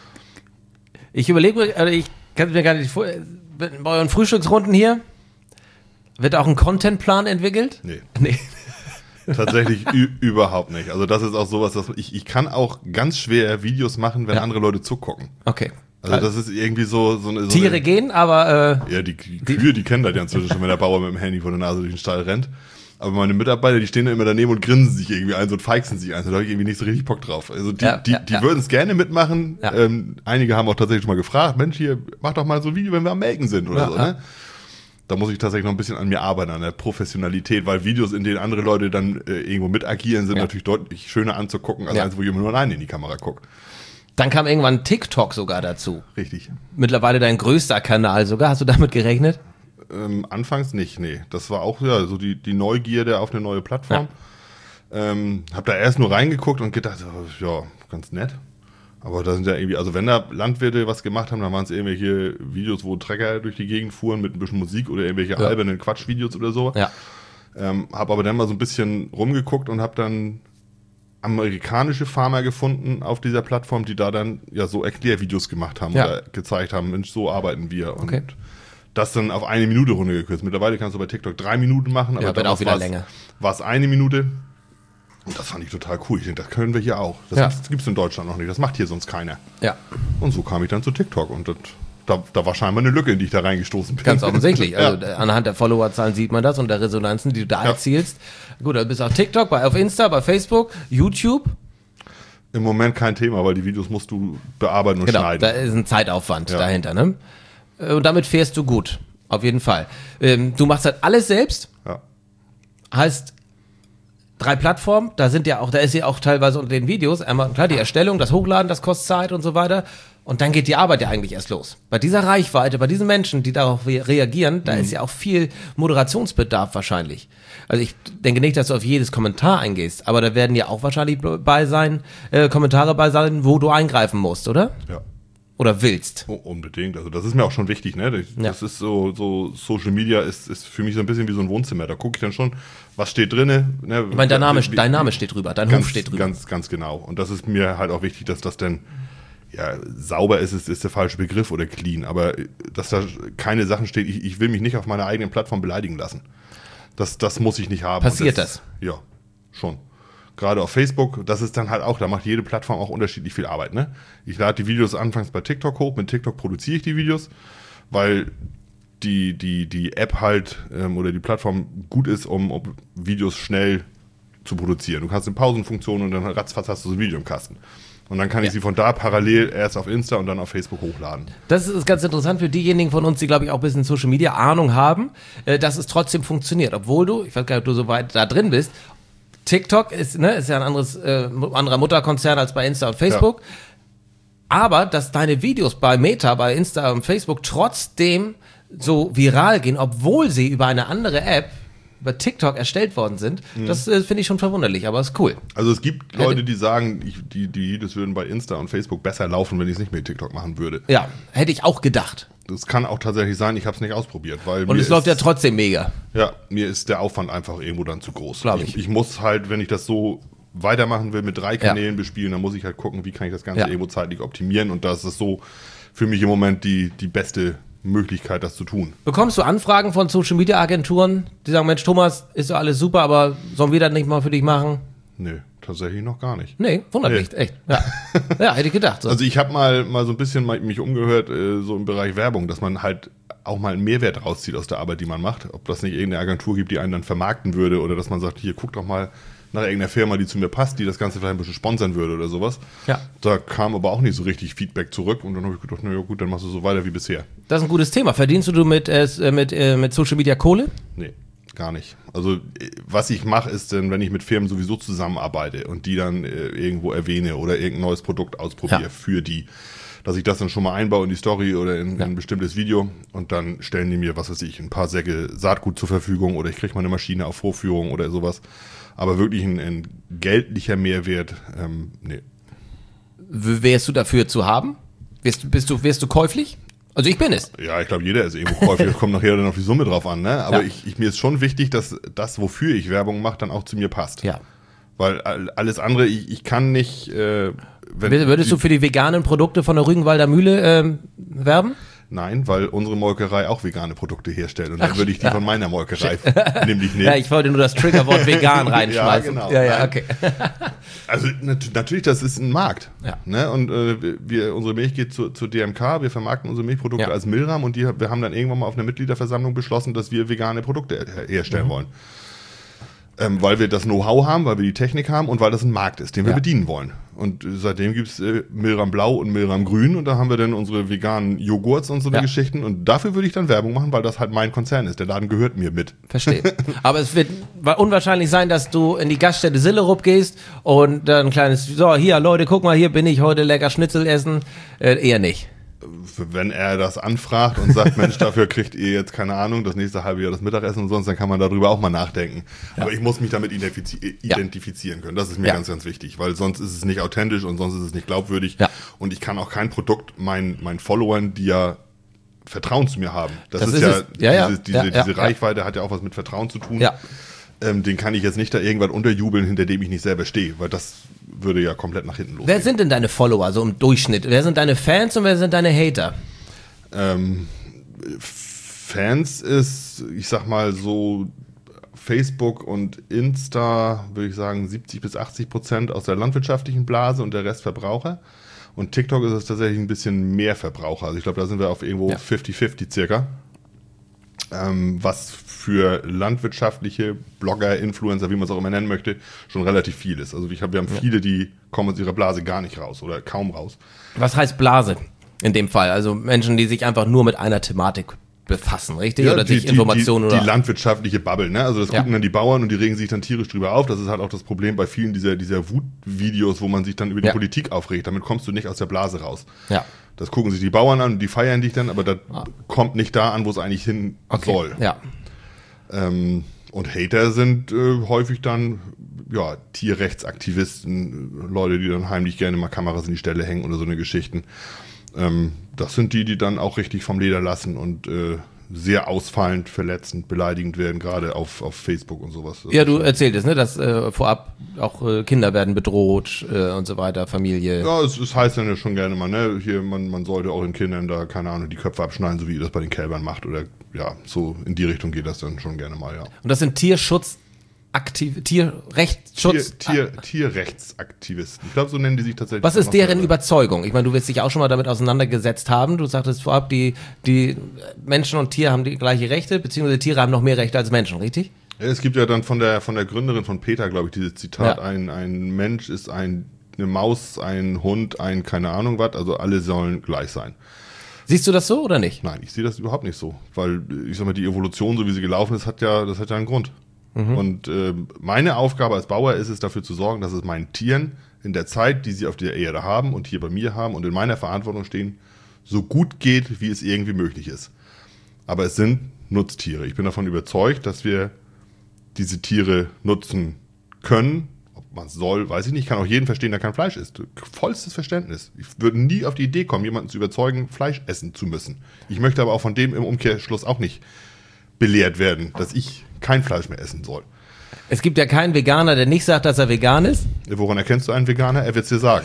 [SPEAKER 3] Ich überlege, mir, oder ich kann mir gar nicht vor, bei euren Frühstücksrunden hier, wird auch ein Contentplan entwickelt?
[SPEAKER 4] Nee.
[SPEAKER 3] Nee.
[SPEAKER 4] Tatsächlich ü- überhaupt nicht. Also das ist auch sowas, dass ich, ich kann auch ganz schwer Videos machen, wenn
[SPEAKER 3] Ja.
[SPEAKER 4] andere Leute zugucken.
[SPEAKER 3] Okay.
[SPEAKER 4] Also das ist irgendwie so, so eine... So
[SPEAKER 3] Tiere
[SPEAKER 4] eine,
[SPEAKER 3] gehen, aber äh,
[SPEAKER 4] ja, die, die Kühe, die kennen das ja inzwischen schon, wenn der Bauer mit dem Handy vor der Nase durch den Stall rennt. Aber meine Mitarbeiter, die stehen da immer daneben und grinsen sich irgendwie ein, so und feixen sich ein. Da habe ich irgendwie nicht so richtig Bock drauf. Also die,
[SPEAKER 3] Ja,
[SPEAKER 4] die,
[SPEAKER 3] ja,
[SPEAKER 4] die
[SPEAKER 3] ja.
[SPEAKER 4] würden es gerne mitmachen.
[SPEAKER 3] Ja.
[SPEAKER 4] Ähm, einige haben auch tatsächlich schon mal gefragt, Mensch, hier, mach doch mal so ein Video, wenn wir am Melken sind oder
[SPEAKER 3] Ja,
[SPEAKER 4] so,
[SPEAKER 3] ja.
[SPEAKER 4] ne? Da muss ich tatsächlich noch ein bisschen an mir arbeiten, an der Professionalität, weil Videos, in denen andere Leute dann äh, irgendwo mit agieren, sind
[SPEAKER 3] Ja.
[SPEAKER 4] natürlich deutlich schöner anzugucken, als
[SPEAKER 3] Ja.
[SPEAKER 4] eins, wo ich immer nur alleine in die Kamera gucke.
[SPEAKER 3] dann kam irgendwann TikTok sogar dazu.
[SPEAKER 4] Richtig.
[SPEAKER 3] Mittlerweile dein größter Kanal sogar. Hast du damit gerechnet?
[SPEAKER 4] Ähm, anfangs nicht, nee. Das war auch ja so die, die Neugierde auf eine neue Plattform. Ähm, hab da erst nur reingeguckt und gedacht, oh, ja, ganz nett. Aber da sind ja irgendwie, also wenn da Landwirte was gemacht haben, dann waren es irgendwelche Videos, wo Trecker durch die Gegend fuhren mit ein bisschen Musik oder irgendwelche
[SPEAKER 3] Ja.
[SPEAKER 4] albernen Quatschvideos oder so.
[SPEAKER 3] Ja.
[SPEAKER 4] Ähm, hab aber dann mal so ein bisschen rumgeguckt und hab dann amerikanische Farmer gefunden auf dieser Plattform, die da dann ja so Erklärvideos gemacht haben
[SPEAKER 3] Ja.
[SPEAKER 4] oder gezeigt haben, Mensch, so arbeiten wir. Und
[SPEAKER 3] Okay.
[SPEAKER 4] das dann auf eine Minute runtergekürzt. Mittlerweile kannst du bei TikTok drei Minuten machen, aber
[SPEAKER 3] Ja, wird
[SPEAKER 4] damals
[SPEAKER 3] auch wieder
[SPEAKER 4] war's-
[SPEAKER 3] länger.
[SPEAKER 4] War es eine Minute. Und das fand ich total cool. Ich denke, das können wir hier auch. Das
[SPEAKER 3] Ja.
[SPEAKER 4] gibt es in Deutschland noch nicht. Das macht hier sonst keiner.
[SPEAKER 3] Ja,
[SPEAKER 4] Und so kam ich dann zu TikTok. Und das, da, da war scheinbar eine Lücke, in die ich da reingestoßen bin.
[SPEAKER 3] ganz offensichtlich. Also
[SPEAKER 4] Ja.
[SPEAKER 3] äh, anhand der Followerzahlen sieht man das und der Resonanzen, die du da
[SPEAKER 4] Ja.
[SPEAKER 3] erzielst. Gut, dann bist du auf TikTok, bei, auf Insta, bei Facebook, YouTube.
[SPEAKER 4] Im Moment kein Thema, weil die Videos musst du bearbeiten und
[SPEAKER 3] Genau,
[SPEAKER 4] schneiden.
[SPEAKER 3] da ist ein Zeitaufwand
[SPEAKER 4] Ja.
[SPEAKER 3] dahinter. Ne? Äh, Und damit fährst du gut. Auf jeden Fall. Ähm, du machst halt alles selbst.
[SPEAKER 4] Ja.
[SPEAKER 3] Heißt, drei Plattformen, da sind ja auch, da ist ja auch teilweise unter den Videos einmal klar die Erstellung, das Hochladen, das kostet Zeit und so weiter. Und dann geht die Arbeit ja eigentlich erst los. Bei dieser Reichweite, bei diesen Menschen, die darauf re reagieren, da ist ja auch viel Moderationsbedarf wahrscheinlich. Also ich denke nicht, dass du auf jedes Kommentar eingehst, aber da werden ja auch wahrscheinlich bei sein, äh, Kommentare bei sein, wo du eingreifen musst, oder?
[SPEAKER 4] Ja.
[SPEAKER 3] Oder willst.
[SPEAKER 4] Oh, unbedingt. Also das ist mir auch schon wichtig, ne? Das,
[SPEAKER 3] Ja.
[SPEAKER 4] das ist so, so Social Media ist, ist für mich so ein bisschen wie so ein Wohnzimmer. Da gucke ich dann schon, was steht drinne. Ne?
[SPEAKER 3] Ich meine, dein Name, dein Name steht drüber, dein
[SPEAKER 4] ganz,
[SPEAKER 3] Hof steht drüber.
[SPEAKER 4] Ganz, ganz genau. Und das ist mir halt auch wichtig, dass das denn, ja, sauber ist, ist, ist der falsche Begriff oder clean, aber dass da keine Sachen steht, ich, ich will mich nicht auf meiner eigenen Plattform beleidigen lassen. Das, das muss ich nicht haben.
[SPEAKER 3] Passiert
[SPEAKER 4] Und
[SPEAKER 3] das?
[SPEAKER 4] Ja, schon. Gerade auf Facebook, das ist dann halt auch, da macht jede Plattform auch unterschiedlich viel Arbeit, ne? Ich lade die Videos anfangs bei TikTok hoch, mit TikTok produziere ich die Videos, weil die, die, die App halt ähm, oder die Plattform gut ist, um, um Videos schnell zu produzieren. Du kannst eine Pausenfunktion und dann ratzfatz hast du so ein Video im Kasten. Und dann kann ich
[SPEAKER 3] Ja.
[SPEAKER 4] sie von da parallel erst auf Insta und dann auf Facebook hochladen.
[SPEAKER 3] Das ist ganz interessant für diejenigen von uns, die, glaube ich, auch ein bisschen Social Media Ahnung haben, äh, dass es trotzdem funktioniert. Obwohl du, ich weiß gar nicht, ob du so weit da drin bist, TikTok ist, ne, ist ja ein anderes, äh, anderer Mutterkonzern als bei Insta und Facebook. Aber, dass deine Videos bei Meta, bei Insta und Facebook trotzdem so viral gehen, obwohl sie über eine andere App, über TikTok erstellt worden sind, das äh, finde ich schon verwunderlich, aber ist cool.
[SPEAKER 4] Also es gibt Leute, die sagen, ich, die, die Videos würden bei Insta und Facebook besser laufen, wenn ich es nicht mit TikTok machen würde.
[SPEAKER 3] Ja, hätte ich auch gedacht.
[SPEAKER 4] Das kann auch tatsächlich sein, ich habe es nicht ausprobiert. Weil
[SPEAKER 3] Und
[SPEAKER 4] mir
[SPEAKER 3] es läuft ja
[SPEAKER 4] ist-
[SPEAKER 3] trotzdem mega.
[SPEAKER 4] Ja, mir ist der Aufwand einfach irgendwo dann zu groß.
[SPEAKER 3] Glaub ich.
[SPEAKER 4] ich. Ich muss halt, wenn ich das so weitermachen will, mit drei Kanälen bespielen, dann muss ich halt gucken, wie kann ich das Ganze
[SPEAKER 3] Ja.
[SPEAKER 4] irgendwo zeitlich optimieren. Und das ist so für mich im Moment die, die beste Möglichkeit, das zu tun.
[SPEAKER 3] Bekommst du Anfragen von Social Media Agenturen, die sagen, Mensch, Thomas, ist doch alles super, aber sollen wir das nicht mal für dich machen?
[SPEAKER 4] Nö, tatsächlich noch gar nicht.
[SPEAKER 3] Nee, wundert
[SPEAKER 4] Nee.
[SPEAKER 3] mich, echt. Ja, ja hätte ich gedacht. So.
[SPEAKER 4] Also ich habe mal, mal so ein bisschen mal mich umgehört, äh, so im Bereich Werbung, dass man halt auch mal einen Mehrwert rauszieht aus der Arbeit, die man macht. Ob das nicht irgendeine Agentur gibt, die einen dann vermarkten würde oder dass man sagt, hier, guck doch mal nach irgendeiner Firma, die zu mir passt, die das Ganze vielleicht ein bisschen sponsern würde oder sowas.
[SPEAKER 3] Ja.
[SPEAKER 4] Da kam aber auch nicht so richtig Feedback zurück und dann habe ich gedacht, na ja gut, dann machst du so weiter wie bisher.
[SPEAKER 3] Das ist ein gutes Thema. Verdienst du mit, äh, mit, äh, mit Social Media Kohle?
[SPEAKER 4] Nee, gar nicht. Also äh, was ich mache, ist dann, wenn ich mit Firmen sowieso zusammenarbeite und die dann äh, irgendwo erwähne oder irgendein neues Produkt ausprobiere
[SPEAKER 3] Ja.
[SPEAKER 4] für die, dass ich das dann schon mal einbaue in die Story oder in,
[SPEAKER 3] Ja.
[SPEAKER 4] in ein bestimmtes Video und dann stellen die mir, was weiß ich, ein paar Säcke Saatgut zur Verfügung oder ich kriege mal eine Maschine auf Vorführung oder sowas. Aber wirklich ein, ein geldlicher Mehrwert, ähm, nee.
[SPEAKER 3] W wärst du dafür zu haben? Wirst, du- bist du, wirst du käuflich? Also ich bin es.
[SPEAKER 4] Ja, ich glaube, jeder ist irgendwo käufig. Das kommt nachher dann auf die Summe drauf an, ne? Aber
[SPEAKER 3] Ja.
[SPEAKER 4] ich, ich, mir ist schon wichtig, dass das, wofür ich Werbung mache, dann auch zu mir passt.
[SPEAKER 3] Ja.
[SPEAKER 4] Weil all- alles andere, ich, ich kann nicht. Äh, wenn
[SPEAKER 3] Würdest du für die veganen Produkte von der Rügenwalder Mühle ähm, werben?
[SPEAKER 4] Nein, weil unsere Molkerei auch vegane Produkte herstellt. Und dann
[SPEAKER 3] Ach,
[SPEAKER 4] würde ich die
[SPEAKER 3] ja.
[SPEAKER 4] von meiner Molkerei nämlich nehmen.
[SPEAKER 3] Ja, ich wollte nur das Triggerwort vegan reinschmeißen.
[SPEAKER 4] Ja, genau.
[SPEAKER 3] Ja, ja,
[SPEAKER 4] Nein.
[SPEAKER 3] okay.
[SPEAKER 4] Also nat- natürlich, das ist ein Markt.
[SPEAKER 3] Ja.
[SPEAKER 4] Ne? Und äh, wir, unsere Milch geht zu, zu D M K, wir vermarkten unsere Milchprodukte
[SPEAKER 3] Ja.
[SPEAKER 4] als Milram und die, wir haben dann irgendwann mal auf einer Mitgliederversammlung beschlossen, dass wir vegane Produkte her herstellen
[SPEAKER 3] Mhm.
[SPEAKER 4] wollen. Ähm, weil wir das Know-how haben, weil wir die Technik haben und weil das ein Markt ist, den wir
[SPEAKER 3] Ja.
[SPEAKER 4] bedienen wollen. Und äh, seitdem gibt es äh, Milram Blau und Milram Grün und da haben wir dann unsere veganen Joghurts und so eine
[SPEAKER 3] Ja.
[SPEAKER 4] Geschichten und dafür würde ich dann Werbung machen, weil das halt mein Konzern ist. Der Laden gehört mir mit.
[SPEAKER 3] Verstehe. Aber es wird unwahrscheinlich sein, dass du in die Gaststätte Sillerup gehst und dann ein kleines, so, hier, Leute, guck mal, hier bin ich heute lecker Schnitzel essen. Äh, eher nicht.
[SPEAKER 4] Wenn er das anfragt und sagt, Mensch, dafür kriegt ihr jetzt, keine Ahnung, das nächste halbe Jahr das Mittagessen und sonst, dann kann man darüber auch mal nachdenken.
[SPEAKER 3] Ja.
[SPEAKER 4] Aber ich muss mich damit identifizi identifizieren können. Das ist mir
[SPEAKER 3] Ja.
[SPEAKER 4] ganz, ganz wichtig, weil sonst ist es nicht authentisch und sonst ist es nicht glaubwürdig.
[SPEAKER 3] Ja.
[SPEAKER 4] Und ich kann auch kein Produkt meinen, meinen Followern, die ja Vertrauen zu mir haben. Das,
[SPEAKER 3] Das
[SPEAKER 4] ist,
[SPEAKER 3] ist
[SPEAKER 4] ja,
[SPEAKER 3] es. Ja, ja.
[SPEAKER 4] diese, diese,
[SPEAKER 3] Ja, ja,
[SPEAKER 4] diese
[SPEAKER 3] ja.
[SPEAKER 4] Reichweite hat ja auch was mit Vertrauen zu tun.
[SPEAKER 3] Ja.
[SPEAKER 4] Ähm, den kann ich jetzt nicht da irgendwas unterjubeln, hinter dem ich nicht selber stehe, weil das würde ja komplett nach hinten losgehen.
[SPEAKER 3] Wer sind denn deine Follower, so im Durchschnitt? Wer sind deine Fans und wer sind deine Hater?
[SPEAKER 4] Ähm, Fans ist, ich sag mal so, Facebook und Insta, würde ich sagen, siebzig bis achtzig Prozent aus der landwirtschaftlichen Blase und der Rest Verbraucher. Und TikTok ist es tatsächlich ein bisschen mehr Verbraucher. Also ich glaube, da sind wir auf irgendwo
[SPEAKER 3] Ja.
[SPEAKER 4] fünfzig fünfzig circa. Ähm, was für landwirtschaftliche Blogger, Influencer, wie man es auch immer nennen möchte, schon relativ viel ist. Also ich hab, wir haben viele, die kommen aus ihrer Blase gar nicht raus oder kaum raus.
[SPEAKER 3] Was heißt Blase in dem Fall? Also Menschen, die sich einfach nur mit einer Thematik befassen, richtig? Oder sich Informationen
[SPEAKER 4] die,
[SPEAKER 3] oder...
[SPEAKER 4] die landwirtschaftliche Bubble, ne? Also das
[SPEAKER 3] Ja.
[SPEAKER 4] gucken dann die Bauern und die regen sich dann tierisch drüber auf. Das ist halt auch das Problem bei vielen dieser, dieser Wutvideos, wo man sich dann über die
[SPEAKER 3] Ja.
[SPEAKER 4] Politik aufregt. Damit kommst du nicht aus der Blase raus.
[SPEAKER 3] Ja.
[SPEAKER 4] Das gucken sich die Bauern an und die feiern dich dann, aber das kommt nicht da an, wo es eigentlich hin
[SPEAKER 3] Okay.
[SPEAKER 4] soll.
[SPEAKER 3] Ja.
[SPEAKER 4] Ähm, und Hater sind äh, häufig dann ja, Tierrechtsaktivisten, Leute, die dann heimlich gerne mal Kameras in die Stelle hängen oder so eine Geschichten. Ähm, das sind die, die dann auch richtig vom Leder lassen und äh, sehr ausfallend, verletzend, beleidigend werden, gerade auf, auf Facebook und sowas. Das
[SPEAKER 3] Ja,
[SPEAKER 4] ist
[SPEAKER 3] du
[SPEAKER 4] schon-
[SPEAKER 3] erzähltest, ne, dass äh, vorab auch äh, Kinder werden bedroht äh, und so weiter, Familie.
[SPEAKER 4] Ja, es, es heißt dann ja schon gerne mal, ne, hier, man, man sollte auch den Kindern da, keine Ahnung, die Köpfe abschneiden, so wie ihr das bei den Kälbern macht oder, ja, so in die Richtung geht das dann schon gerne mal, ja.
[SPEAKER 3] Und das sind Tierschutz aktiv Tierrechtsschutz.
[SPEAKER 4] Tier, Tier, Tierrechtsaktivisten. Ich glaube, so nennen die sich tatsächlich.
[SPEAKER 3] Was ist
[SPEAKER 4] noch
[SPEAKER 3] deren
[SPEAKER 4] selber.
[SPEAKER 3] Überzeugung? Ich meine, du wirst dich auch schon mal damit auseinandergesetzt haben. Du sagtest vorab, die, die Menschen und Tiere haben die gleiche Rechte, beziehungsweise Tiere haben noch mehr Rechte als Menschen, richtig?
[SPEAKER 4] Ja, es gibt ja dann von der, von der Gründerin von PETA, glaube ich, dieses Zitat,
[SPEAKER 3] Ja.
[SPEAKER 4] ein, ein Mensch ist ein, eine Maus, ein Hund, ein keine Ahnung was, also alle sollen gleich sein.
[SPEAKER 3] Siehst du das so oder nicht?
[SPEAKER 4] Nein, ich sehe das überhaupt nicht so, weil ich sag mal, die Evolution, so wie sie gelaufen ist, hat ja, das hat ja einen Grund. Und äh, meine Aufgabe als Bauer ist es, dafür zu sorgen, dass es meinen Tieren in der Zeit, die sie auf der Erde haben und hier bei mir haben und in meiner Verantwortung stehen, so gut geht, wie es irgendwie möglich ist. Aber es sind Nutztiere. Ich bin davon überzeugt, dass wir diese Tiere nutzen können. Ob man es soll, weiß ich nicht. Ich kann auch jeden verstehen, der kein Fleisch isst. Vollstes Verständnis. Ich würde nie auf die Idee kommen, jemanden zu überzeugen, Fleisch essen zu müssen. Ich möchte aber auch von dem im Umkehrschluss auch nicht belehrt werden, dass ich kein Fleisch mehr essen soll.
[SPEAKER 3] Es gibt ja keinen Veganer, der nicht sagt, dass er vegan ist.
[SPEAKER 4] Woran erkennst du einen Veganer? Er wird es dir sagen.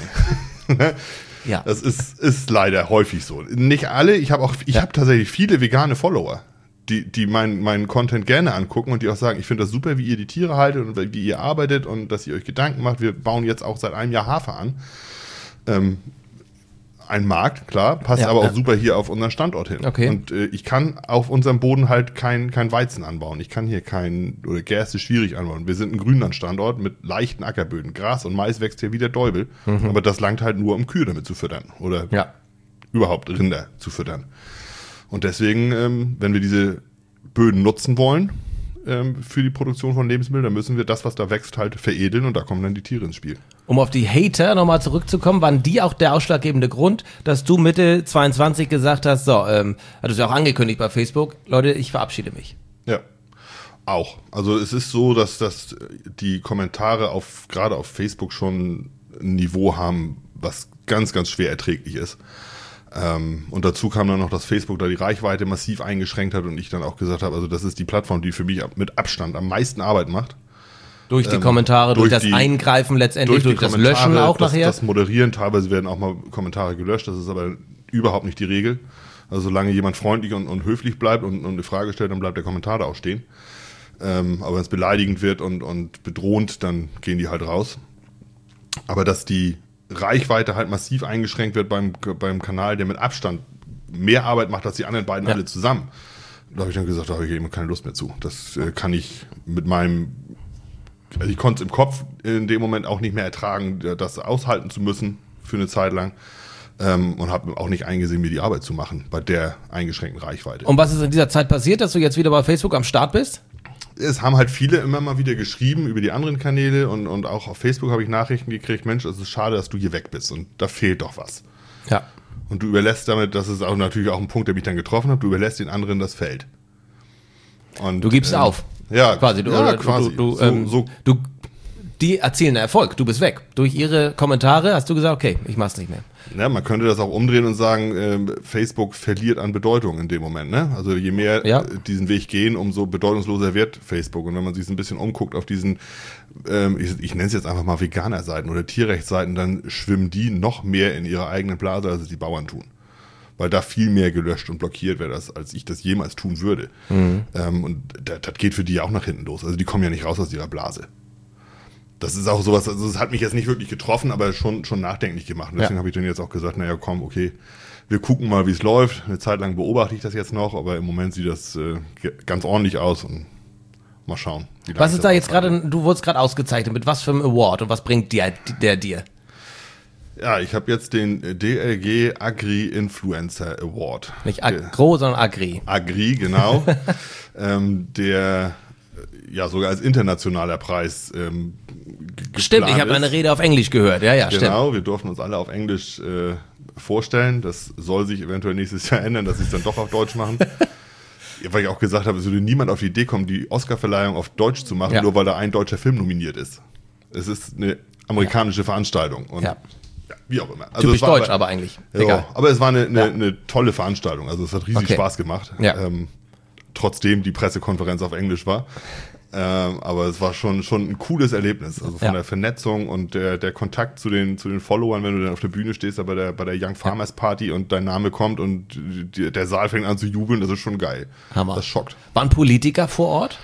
[SPEAKER 3] Ja.
[SPEAKER 4] Das ist, ist leider häufig so. Nicht alle, ich habe auch, ich
[SPEAKER 3] Ja.
[SPEAKER 4] habe tatsächlich viele vegane Follower, die, die meinen meinen Content gerne angucken und die auch sagen, ich finde das super, wie ihr die Tiere haltet und wie ihr arbeitet und dass ihr euch Gedanken macht. Wir bauen jetzt auch seit einem Jahr Hafer an. Ähm, ein Markt, klar, passt
[SPEAKER 3] Ja,
[SPEAKER 4] aber auch
[SPEAKER 3] ja.
[SPEAKER 4] super hier auf unseren Standort hin.
[SPEAKER 3] Okay.
[SPEAKER 4] Und äh, ich kann auf unserem Boden halt kein, kein Weizen anbauen. Ich kann hier kein, oder Gerste schwierig anbauen. Wir sind ein Grünlandstandort mit leichten Ackerböden. Gras und Mais wächst hier wie der Däubel. Aber das langt halt nur, um Kühe damit zu füttern. Oder
[SPEAKER 3] Ja.
[SPEAKER 4] überhaupt Rinder zu füttern. Und deswegen, ähm, wenn wir diese Böden nutzen wollen ähm, für die Produktion von Lebensmitteln, dann müssen wir das, was da wächst, halt veredeln und da kommen dann die Tiere ins Spiel.
[SPEAKER 3] Um auf die Hater nochmal zurückzukommen, waren die auch der ausschlaggebende Grund, dass du Mitte zweiundzwanzig gesagt hast, so, ähm, hattest du ja auch angekündigt bei Facebook, Leute, ich verabschiede mich.
[SPEAKER 4] Ja, auch. Also es ist so, dass, dass die Kommentare auf gerade auf Facebook schon ein Niveau haben, was ganz, ganz schwer erträglich ist. Ähm, und dazu kam dann noch, dass Facebook da die Reichweite massiv eingeschränkt hat und ich dann auch gesagt habe, also das ist die Plattform, die für mich mit Abstand am meisten Arbeit macht.
[SPEAKER 3] Durch die
[SPEAKER 4] Ähm,
[SPEAKER 3] Kommentare, durch,
[SPEAKER 4] durch
[SPEAKER 3] das
[SPEAKER 4] die-
[SPEAKER 3] Eingreifen letztendlich, durch,
[SPEAKER 4] die
[SPEAKER 3] das
[SPEAKER 4] Kommentare,
[SPEAKER 3] Löschen auch
[SPEAKER 4] das,
[SPEAKER 3] nachher.
[SPEAKER 4] Das Moderieren, teilweise werden auch mal Kommentare gelöscht, das ist aber überhaupt nicht die Regel. Also solange jemand freundlich und, und höflich bleibt und, und eine Frage stellt, dann bleibt der Kommentar da auch stehen. Ähm, aber wenn es beleidigend wird und, und bedrohend, dann gehen die halt raus. Aber dass die Reichweite halt massiv eingeschränkt wird beim, beim Kanal, der mit Abstand mehr Arbeit macht als die anderen beiden ja. alle zusammen, da habe ich dann gesagt, da habe ich eben keine Lust mehr zu. Das äh, kann ich mit meinem, also ich konnte es im Kopf in dem Moment auch nicht mehr ertragen, das aushalten zu müssen für eine Zeit lang. Ähm, und habe auch nicht eingesehen, mir die Arbeit zu machen bei der eingeschränkten Reichweite.
[SPEAKER 2] Und was ist in dieser Zeit passiert, dass du jetzt wieder bei Facebook am Start bist?
[SPEAKER 4] Es haben halt viele immer mal wieder geschrieben über die anderen Kanäle und, und auch auf Facebook habe ich Nachrichten gekriegt, Mensch, es ist schade, dass du hier weg bist und da fehlt doch was.
[SPEAKER 2] Ja.
[SPEAKER 4] Und du überlässt damit, das ist auch natürlich auch ein Punkt, der mich dann getroffen hat, du überlässt den anderen das Feld. Und,
[SPEAKER 2] du gibst
[SPEAKER 4] ähm,
[SPEAKER 2] auf.
[SPEAKER 4] Ja,
[SPEAKER 2] quasi. Du,
[SPEAKER 4] ja,
[SPEAKER 2] oder,
[SPEAKER 4] quasi.
[SPEAKER 2] Du, du,
[SPEAKER 4] so,
[SPEAKER 2] ähm,
[SPEAKER 4] so.
[SPEAKER 2] du, die erzielen Erfolg, du bist weg. Durch ihre Kommentare hast du gesagt, okay, ich mach's nicht mehr.
[SPEAKER 4] Ja, man könnte das auch umdrehen und sagen, äh, Facebook verliert an Bedeutung in dem Moment. Ne? Also je mehr
[SPEAKER 2] ja.
[SPEAKER 4] äh, diesen Weg gehen, umso bedeutungsloser wird Facebook. Und wenn man sich so ein bisschen umguckt auf diesen, ähm, ich, ich nenne es jetzt einfach mal Veganer-Seiten oder Tierrechtsseiten, dann schwimmen die noch mehr in ihrer eigenen Blase, als es die Bauern tun. Weil da viel mehr gelöscht und blockiert wird, als, als ich das jemals tun würde. Mhm. Ähm, und das, das geht für die ja auch nach hinten los. Also die kommen ja nicht raus aus ihrer Blase. Das ist auch sowas, also es hat mich jetzt nicht wirklich getroffen, aber schon, schon nachdenklich gemacht. Und deswegen ja. habe ich dann jetzt auch gesagt, naja, komm, okay, wir gucken mal, wie es läuft. Eine Zeit lang beobachte ich das jetzt noch, aber im Moment sieht das äh, ganz ordentlich aus und mal schauen.
[SPEAKER 2] Was ist da jetzt gerade, du wurdest gerade ausgezeichnet, mit was für einem Award und was bringt der, der dir?
[SPEAKER 4] Ja, ich habe jetzt den D L G Agri Influencer Award.
[SPEAKER 2] Nicht Agro, sondern Agri.
[SPEAKER 4] Agri, genau. ähm, der ja sogar als internationaler Preis ähm,
[SPEAKER 2] Stimmt, ich habe eine Rede auf Englisch gehört. Ja, ja,
[SPEAKER 4] genau,
[SPEAKER 2] stimmt.
[SPEAKER 4] Genau, wir durften uns alle auf Englisch äh, vorstellen. Das soll sich eventuell nächstes Jahr ändern, dass sie es dann doch auf Deutsch machen. Weil ich auch gesagt habe, es würde niemand auf die Idee kommen, die Oscar-Verleihung auf Deutsch zu machen, ja. nur weil da ein deutscher Film nominiert ist. Es ist eine amerikanische ja. Veranstaltung. Und
[SPEAKER 2] ja.
[SPEAKER 4] Ja, wie auch immer. Also
[SPEAKER 2] typisch
[SPEAKER 4] deutsch,
[SPEAKER 2] aber, aber eigentlich.
[SPEAKER 4] Ja,
[SPEAKER 2] Egal.
[SPEAKER 4] Aber es war eine, eine,
[SPEAKER 2] ja.
[SPEAKER 4] eine tolle Veranstaltung. Also es hat riesig
[SPEAKER 2] okay.
[SPEAKER 4] Spaß gemacht.
[SPEAKER 2] Ja.
[SPEAKER 4] Ähm, trotzdem die Pressekonferenz auf Englisch war. Ähm, aber es war schon, schon ein cooles Erlebnis. Also von
[SPEAKER 2] ja.
[SPEAKER 4] der Vernetzung und der, der Kontakt zu den, zu den Followern, wenn du dann auf der Bühne stehst, bei der, bei der Young Farmers Party und dein Name kommt und die, der Saal fängt an zu jubeln, das ist schon geil.
[SPEAKER 2] Hammer.
[SPEAKER 4] Das schockt.
[SPEAKER 2] Waren Politiker vor Ort?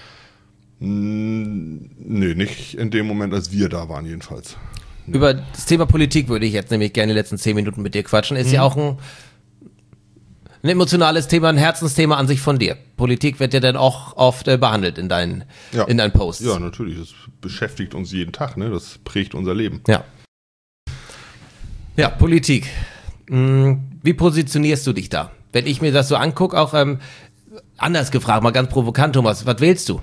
[SPEAKER 4] N- nee, nicht in dem Moment, als wir da waren jedenfalls.
[SPEAKER 2] Über das Thema Politik würde ich jetzt nämlich gerne die letzten zehn Minuten mit dir quatschen. Ist mhm. ja auch ein, ein emotionales Thema, ein Herzensthema an sich von dir. Politik wird ja dann auch oft äh, behandelt in deinen,
[SPEAKER 4] ja.
[SPEAKER 2] in deinen Posts.
[SPEAKER 4] Ja, natürlich. Das beschäftigt uns jeden Tag, ne? Das prägt unser Leben.
[SPEAKER 2] Ja. Ja, Politik. Wie positionierst du dich da? Wenn ich mir das so angucke, auch ähm, anders gefragt, mal ganz provokant, Thomas, was wählst du?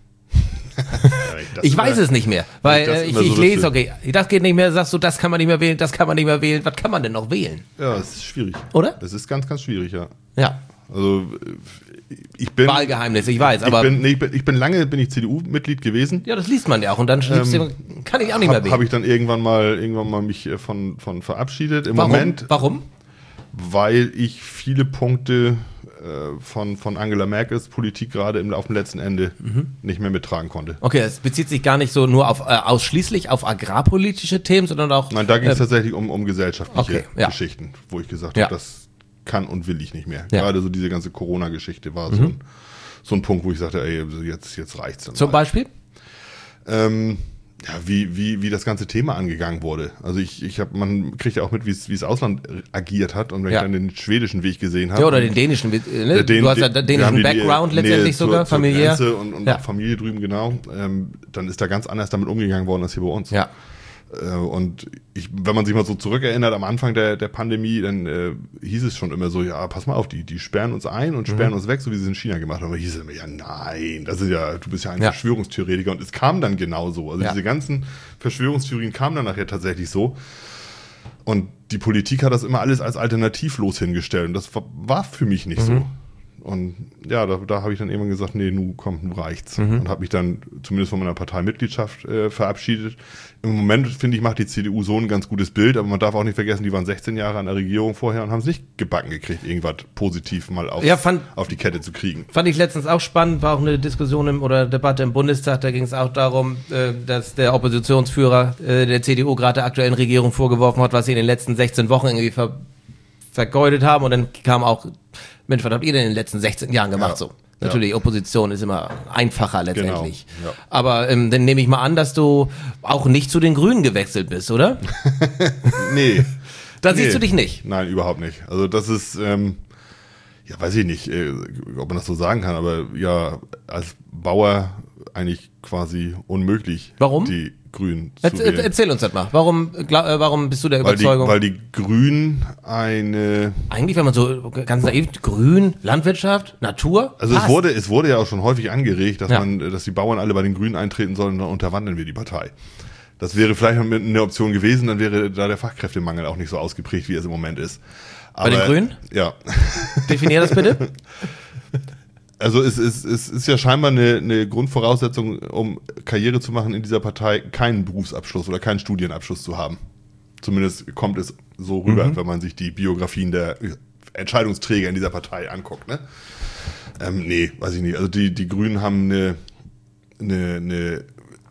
[SPEAKER 2] ich weiß immer, es nicht mehr, weil ich, ich, ich so lese, okay, das geht nicht mehr, sagst du, das kann man nicht mehr wählen, das kann man nicht mehr wählen, was kann man denn noch wählen?
[SPEAKER 4] Ja, es ist schwierig.
[SPEAKER 2] Oder?
[SPEAKER 4] Es ist ganz, ganz schwierig, ja.
[SPEAKER 2] Ja.
[SPEAKER 4] Also, ich bin...
[SPEAKER 2] Wahlgeheimnis, ich weiß, aber...
[SPEAKER 4] Ich bin, nee, ich bin, ich bin lange, bin ich C D U-Mitglied gewesen.
[SPEAKER 2] Ja, das liest man ja auch und dann ähm, du, kann ich auch nicht
[SPEAKER 4] hab,
[SPEAKER 2] mehr wählen.
[SPEAKER 4] Habe ich dann irgendwann mal, irgendwann mal mich von, von verabschiedet. Im
[SPEAKER 2] Warum?
[SPEAKER 4] Moment...
[SPEAKER 2] Warum?
[SPEAKER 4] Weil ich viele Punkte von, von Angela Merkels Politik gerade im auf dem letzten Ende mhm. nicht mehr mittragen konnte.
[SPEAKER 2] Okay, es bezieht sich gar nicht so nur auf äh, ausschließlich auf agrarpolitische Themen, sondern auch...
[SPEAKER 4] Nein, da ging es
[SPEAKER 2] äh,
[SPEAKER 4] tatsächlich um, um gesellschaftliche
[SPEAKER 2] okay, ja.
[SPEAKER 4] Geschichten, wo ich gesagt
[SPEAKER 2] ja.
[SPEAKER 4] habe, das kann und will ich nicht mehr.
[SPEAKER 2] Ja.
[SPEAKER 4] Gerade so diese ganze Corona-Geschichte war mhm. so, ein, so ein Punkt, wo ich sagte, ey, jetzt, jetzt reicht's dann.
[SPEAKER 2] Zum
[SPEAKER 4] mal.
[SPEAKER 2] Beispiel?
[SPEAKER 4] Ähm, ja, wie, wie, wie das ganze Thema angegangen wurde. Also ich, ich habe, man kriegt ja auch mit, wie es wie das Ausland agiert hat und wenn
[SPEAKER 2] ja.
[SPEAKER 4] ich dann den schwedischen Weg gesehen habe.
[SPEAKER 2] Ja, oder den dänischen, ne?
[SPEAKER 4] Den,
[SPEAKER 2] du hast ja den dänischen Background letztendlich
[SPEAKER 4] zur,
[SPEAKER 2] sogar,
[SPEAKER 4] zur
[SPEAKER 2] familiär.
[SPEAKER 4] Grenze und, und
[SPEAKER 2] ja.
[SPEAKER 4] Familie drüben, genau. Ähm, dann ist da ganz anders damit umgegangen worden als hier bei uns.
[SPEAKER 2] Ja.
[SPEAKER 4] Äh, und ich, wenn man sich mal so zurückerinnert, am Anfang der, der Pandemie, dann äh, hieß es schon immer so, ja, pass mal auf, die, die sperren uns ein und sperren mhm. uns weg, so wie sie es in China gemacht haben. Aber hieß es immer, ja, nein, das ist ja, du bist ja ein ja. Verschwörungstheoretiker. Und es kam dann genau so. Also ja. diese ganzen Verschwörungstheorien kamen dann nachher tatsächlich so. Und die Politik hat das immer alles als alternativlos hingestellt. Und das war, war für mich nicht mhm. so. Und ja, da, da habe ich dann irgendwann gesagt, nee, nu komm, nu reicht's. Mhm. Und habe mich dann zumindest von meiner Parteimitgliedschaft äh, verabschiedet. Im Moment, finde ich, macht die C D U so ein ganz gutes Bild, aber man darf auch nicht vergessen, die waren sechzehn Jahre an der Regierung vorher und haben es nicht gebacken gekriegt, irgendwas positiv mal auf,
[SPEAKER 2] ja, fand,
[SPEAKER 4] auf die Kette zu kriegen.
[SPEAKER 2] Fand ich letztens auch spannend, war auch eine Diskussion im, oder Debatte im Bundestag, da ging es auch darum, äh, dass der Oppositionsführer äh, der C D U gerade der aktuellen Regierung vorgeworfen hat, was sie in den letzten sechzehn Wochen irgendwie ver
[SPEAKER 3] vergeudet haben und dann kam auch, Mensch, was habt ihr denn in den letzten sechzehn Jahren gemacht
[SPEAKER 4] Ja.
[SPEAKER 3] so? Natürlich, Opposition ist immer einfacher letztendlich.
[SPEAKER 4] Genau, ja.
[SPEAKER 3] Aber ähm, dann nehme ich mal an, dass du auch nicht zu den Grünen gewechselt bist, oder?
[SPEAKER 4] Nee.
[SPEAKER 3] Da
[SPEAKER 4] Nee.
[SPEAKER 3] siehst du dich nicht.
[SPEAKER 4] Nein, überhaupt nicht. Also das ist, ähm, ja, weiß ich nicht, äh, ob man das so sagen kann, aber ja, als Bauer eigentlich quasi unmöglich,
[SPEAKER 3] Warum?
[SPEAKER 4] die Grünen zu
[SPEAKER 3] Erzähl,
[SPEAKER 4] wählen.
[SPEAKER 3] erzähl uns das mal. Warum, glaub, äh, warum bist du der
[SPEAKER 4] Weil die,
[SPEAKER 3] Überzeugung?
[SPEAKER 4] weil die Grünen eine,
[SPEAKER 3] Eigentlich, wenn man so ganz naiv, Grün, Landwirtschaft, Natur,
[SPEAKER 4] also
[SPEAKER 3] passt.
[SPEAKER 4] es wurde, es wurde ja auch schon häufig angeregt, dass
[SPEAKER 3] Ja.
[SPEAKER 4] man, dass die Bauern alle bei den Grünen eintreten sollen, dann unterwandern wir die Partei. Das wäre vielleicht noch mit eine Option gewesen, dann wäre da der Fachkräftemangel auch nicht so ausgeprägt, wie es im Moment ist.
[SPEAKER 3] Bei den Grünen?
[SPEAKER 4] Ja.
[SPEAKER 3] Definier das bitte.
[SPEAKER 4] Also es ist, es ist ja scheinbar eine, eine Grundvoraussetzung, um Karriere zu machen in dieser Partei, keinen Berufsabschluss oder keinen Studienabschluss zu haben. Zumindest kommt es so rüber,
[SPEAKER 3] Mhm.
[SPEAKER 4] wenn man sich die Biografien der Entscheidungsträger in dieser Partei anguckt. Ne? Ähm, nee, weiß ich nicht. Also die, die Grünen haben eine, eine, eine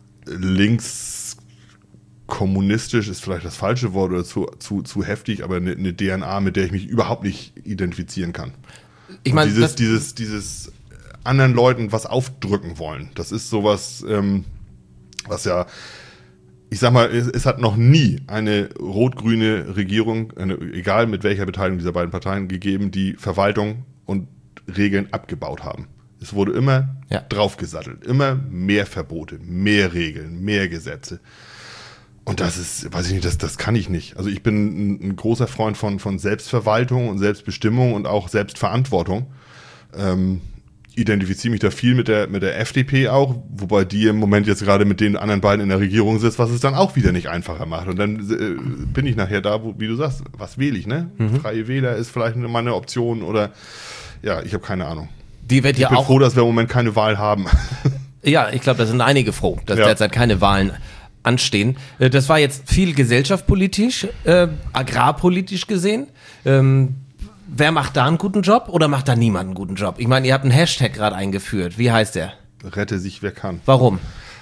[SPEAKER 4] linkskommunistisch, ist vielleicht das falsche Wort oder zu, zu, zu heftig, aber eine, eine D N A, mit der ich mich überhaupt nicht identifizieren kann.
[SPEAKER 3] Ich
[SPEAKER 4] Und
[SPEAKER 3] meine,
[SPEAKER 4] dieses,
[SPEAKER 3] das-
[SPEAKER 4] dieses, dieses anderen Leuten was aufdrücken wollen. Das ist sowas, ähm, was ja, ich sag mal, es, es hat noch nie eine rot-grüne Regierung, eine, egal mit welcher Beteiligung dieser beiden Parteien, gegeben, die Verwaltung und Regeln abgebaut haben. Es wurde immer
[SPEAKER 3] Ja.
[SPEAKER 4] draufgesattelt, immer mehr Verbote, mehr Regeln, mehr Gesetze. Und das ist, weiß ich nicht, das, das kann ich nicht. Also ich bin ein, ein großer Freund von, von Selbstverwaltung und Selbstbestimmung und auch Selbstverantwortung. Ähm, identifiziere mich da viel mit der, mit der F D P auch, wobei die im Moment jetzt gerade mit den anderen beiden in der Regierung sitzt, was es dann auch wieder nicht einfacher macht. Und dann äh, bin ich nachher da, wo, wie du sagst, was wähle ich, ne?
[SPEAKER 3] Mhm.
[SPEAKER 4] Freie Wähler ist vielleicht mal eine Option oder, ja, ich habe keine Ahnung.
[SPEAKER 3] die wird
[SPEAKER 4] Ich
[SPEAKER 3] ja
[SPEAKER 4] bin
[SPEAKER 3] auch.
[SPEAKER 4] froh, dass wir im Moment keine Wahl haben.
[SPEAKER 3] Ja, ich glaube, da sind einige froh, dass
[SPEAKER 4] Ja.
[SPEAKER 3] derzeit keine Wahlen anstehen. Äh, Das war jetzt viel gesellschaftspolitisch, äh, agrarpolitisch gesehen. Ähm, wer macht da einen guten Job oder macht da niemand einen guten Job? Ich meine, ihr habt einen Hashtag gerade eingeführt. Wie heißt der?
[SPEAKER 4] Rette sich, wer kann.
[SPEAKER 3] Warum?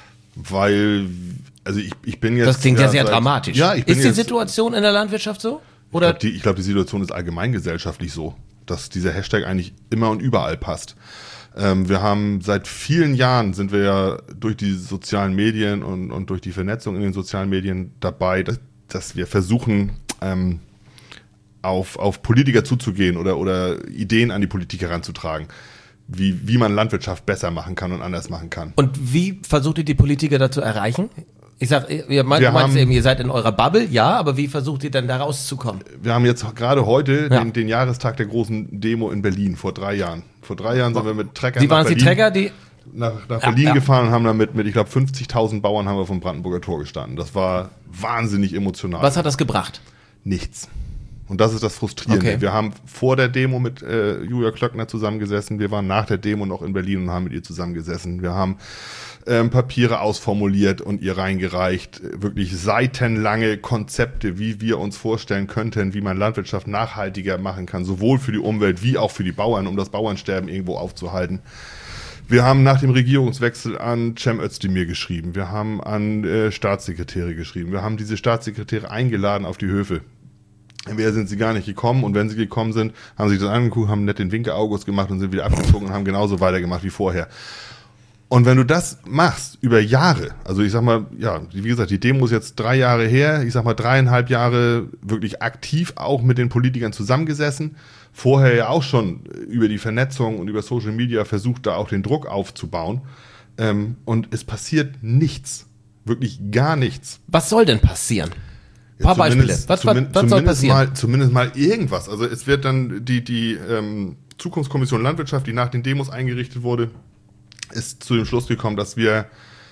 [SPEAKER 4] Weil, also ich, ich bin jetzt...
[SPEAKER 3] Das klingt ja, sehr
[SPEAKER 4] seit-
[SPEAKER 3] dramatisch.
[SPEAKER 4] Ja, ich bin
[SPEAKER 3] Ist die
[SPEAKER 4] jetzt,
[SPEAKER 3] Situation in der Landwirtschaft so?
[SPEAKER 4] Ich
[SPEAKER 3] Oder
[SPEAKER 4] glaube, die, ich glaub, die Situation ist allgemein gesellschaftlich so, dass dieser Hashtag eigentlich immer und überall passt. Ähm, wir haben seit vielen Jahren sind wir ja durch die sozialen Medien und, und durch die Vernetzung in den sozialen Medien dabei, dass, dass wir versuchen, ähm, auf, auf Politiker zuzugehen oder, oder Ideen an die Politik heranzutragen, wie, wie man Landwirtschaft besser machen kann und anders machen kann.
[SPEAKER 3] und wie versucht ihr die Politiker da zu erreichen? Ich sag, ihr meint,
[SPEAKER 4] Wir
[SPEAKER 3] du meinst
[SPEAKER 4] haben-
[SPEAKER 3] eben, ihr seid in eurer Bubble, ja, aber wie versucht ihr denn da rauszukommen?
[SPEAKER 4] Wir haben jetzt gerade heute
[SPEAKER 3] Ja.
[SPEAKER 4] den, den Jahrestag der großen Demo in Berlin, vor drei Jahren. Vor drei Jahren sind wir mit Treckern
[SPEAKER 3] Die
[SPEAKER 4] nach
[SPEAKER 3] waren es die
[SPEAKER 4] Berlin.
[SPEAKER 3] Träger, die.
[SPEAKER 4] nach, nach
[SPEAKER 3] Ja,
[SPEAKER 4] Berlin
[SPEAKER 3] ja.
[SPEAKER 4] gefahren und haben da mit, mit ich glaube, fünfzigtausend Bauern haben wir vom Brandenburger Tor gestanden. Das war wahnsinnig emotional.
[SPEAKER 3] Was hat das gebracht?
[SPEAKER 4] Nichts. Und das ist das Frustrierende.
[SPEAKER 3] Okay.
[SPEAKER 4] Wir haben vor der Demo mit äh, Julia Klöckner zusammengesessen. Wir waren nach der Demo noch in Berlin und haben mit ihr zusammengesessen. Wir haben ähm, Papiere ausformuliert und ihr reingereicht. Wirklich seitenlange Konzepte, wie wir uns vorstellen könnten, wie man Landwirtschaft nachhaltiger machen kann, sowohl für die Umwelt wie auch für die Bauern, um das Bauernsterben irgendwo aufzuhalten. Wir haben nach dem Regierungswechsel an Cem Özdemir geschrieben. Wir haben an äh, Staatssekretäre geschrieben. Wir haben diese Staatssekretäre eingeladen auf die Höfe. Entweder sind sie gar nicht gekommen und wenn sie gekommen sind, haben sie sich das angeguckt, haben nett den Winke-August gemacht und sind wieder abgezogen und haben genauso weitergemacht wie vorher. Und wenn du das machst über Jahre, also ich sag mal, ja, wie gesagt, die Demo ist jetzt drei Jahre her, ich sag mal dreieinhalb Jahre wirklich aktiv auch mit den Politikern zusammengesessen, vorher ja auch schon über die Vernetzung und über Social Media versucht, da auch den Druck aufzubauen. Ähm, und es passiert nichts, wirklich gar nichts.
[SPEAKER 3] Was soll denn passieren? Ein paar
[SPEAKER 4] Ja,
[SPEAKER 3] Beispiele.
[SPEAKER 4] zumindest-
[SPEAKER 3] Was, was,
[SPEAKER 4] zumin-
[SPEAKER 3] was soll
[SPEAKER 4] zumindest
[SPEAKER 3] passieren?
[SPEAKER 4] Mal, zumindest mal irgendwas. Also es wird dann die, die ähm, Zukunftskommission Landwirtschaft, die nach den Demos eingerichtet wurde, ist zu dem Schluss gekommen, dass wir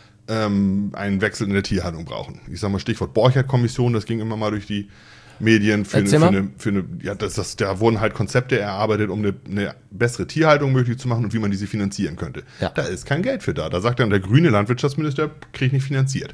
[SPEAKER 4] ähm, einen Wechsel in der Tierhaltung brauchen. Ich sage mal Stichwort Borchert-Kommission, das ging immer mal durch die Medien. Für eine,
[SPEAKER 3] Erzähl
[SPEAKER 4] für
[SPEAKER 3] mal.
[SPEAKER 4] eine, für eine, ja, das, das, da wurden halt Konzepte erarbeitet, um eine, eine bessere Tierhaltung möglich zu machen und wie man diese finanzieren könnte.
[SPEAKER 3] Ja.
[SPEAKER 4] Da ist kein Geld für da. Da sagt dann der grüne Landwirtschaftsminister, kriege ich nicht finanziert.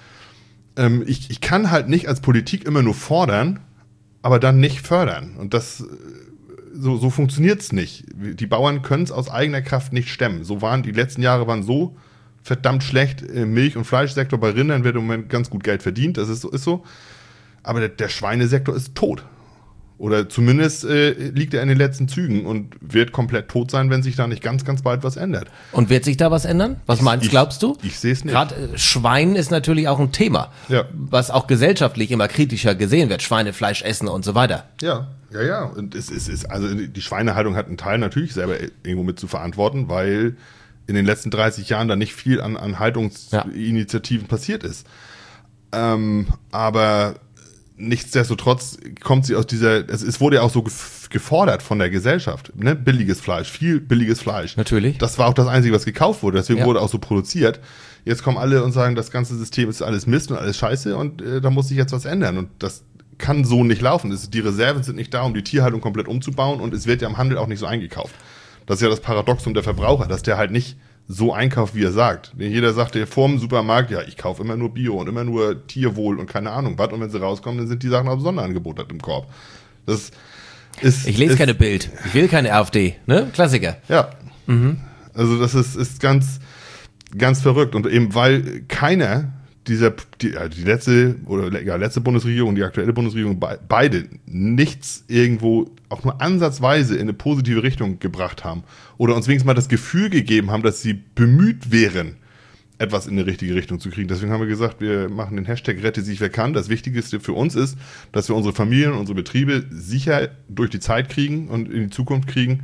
[SPEAKER 4] Ähm, ich, ich kann halt nicht als Politik immer nur fordern, aber dann nicht fördern. Und das, äh, so, so funktioniert's nicht. Die Bauern können es aus eigener Kraft nicht stemmen. So waren, die letzten Jahre waren so verdammt schlecht im Milch- und Fleischsektor. Bei Rindern wird im Moment ganz gut Geld verdient. Das ist so. Ist so. Aber der, der Schweinesektor ist tot. Oder zumindest äh, liegt er in den letzten Zügen und wird komplett tot sein, wenn sich da nicht ganz, ganz bald was ändert.
[SPEAKER 3] Und wird sich da was ändern? Was meinst,
[SPEAKER 4] ich,
[SPEAKER 3] glaubst du?
[SPEAKER 4] Ich sehe es nicht.
[SPEAKER 3] Gerade äh, Schwein ist natürlich auch ein Thema,
[SPEAKER 4] ja.
[SPEAKER 3] was auch gesellschaftlich immer kritischer gesehen wird. Schweinefleisch essen und so weiter.
[SPEAKER 4] Ja, ja, ja. Und es ist, ist also die Schweinehaltung hat einen Teil natürlich selber irgendwo mit zu verantworten, weil in den letzten dreißig Jahren da nicht viel an, an Haltungsinitiativen ja. passiert ist. Ähm, aber nichtsdestotrotz kommt sie aus dieser, es, es wurde ja auch so gefordert von der Gesellschaft, ne? Billiges Fleisch, viel billiges Fleisch.
[SPEAKER 3] Natürlich.
[SPEAKER 4] Das war auch das Einzige, was gekauft wurde, deswegen
[SPEAKER 3] ja.
[SPEAKER 4] wurde auch so produziert. Jetzt kommen alle und sagen, das ganze System ist alles Mist und alles Scheiße und äh, da muss sich jetzt was ändern und das kann so nicht laufen. Es, die Reserven sind nicht da, um die Tierhaltung komplett umzubauen und es wird ja im Handel auch nicht so eingekauft. Das ist ja das Paradoxum der Verbraucher, dass der halt nicht so einkauft, wie er sagt. Jeder sagt dir vor dem Supermarkt, ja, ich kaufe immer nur Bio und immer nur Tierwohl und keine Ahnung was. Und wenn sie rauskommen, dann sind die Sachen auf Sonderangebot halt im Korb. Das ist,
[SPEAKER 3] ich lese
[SPEAKER 4] ist,
[SPEAKER 3] keine Bild. Ich will keine AfD. Ne? Klassiker.
[SPEAKER 4] Ja. Mhm. Also das ist, ist ganz, ganz verrückt. Und eben weil keiner dieser, die, die letzte oder ja, letzte Bundesregierung, die aktuelle Bundesregierung, be- beide nichts irgendwo auch nur ansatzweise in eine positive Richtung gebracht haben oder uns wenigstens mal das Gefühl gegeben haben, dass sie bemüht wären, etwas in eine richtige Richtung zu kriegen. Deswegen haben wir gesagt, wir machen den Hashtag Rette sich wer kann. Das Wichtigste für uns ist, dass wir unsere Familien, unsere Betriebe sicher durch die Zeit kriegen und in die Zukunft kriegen.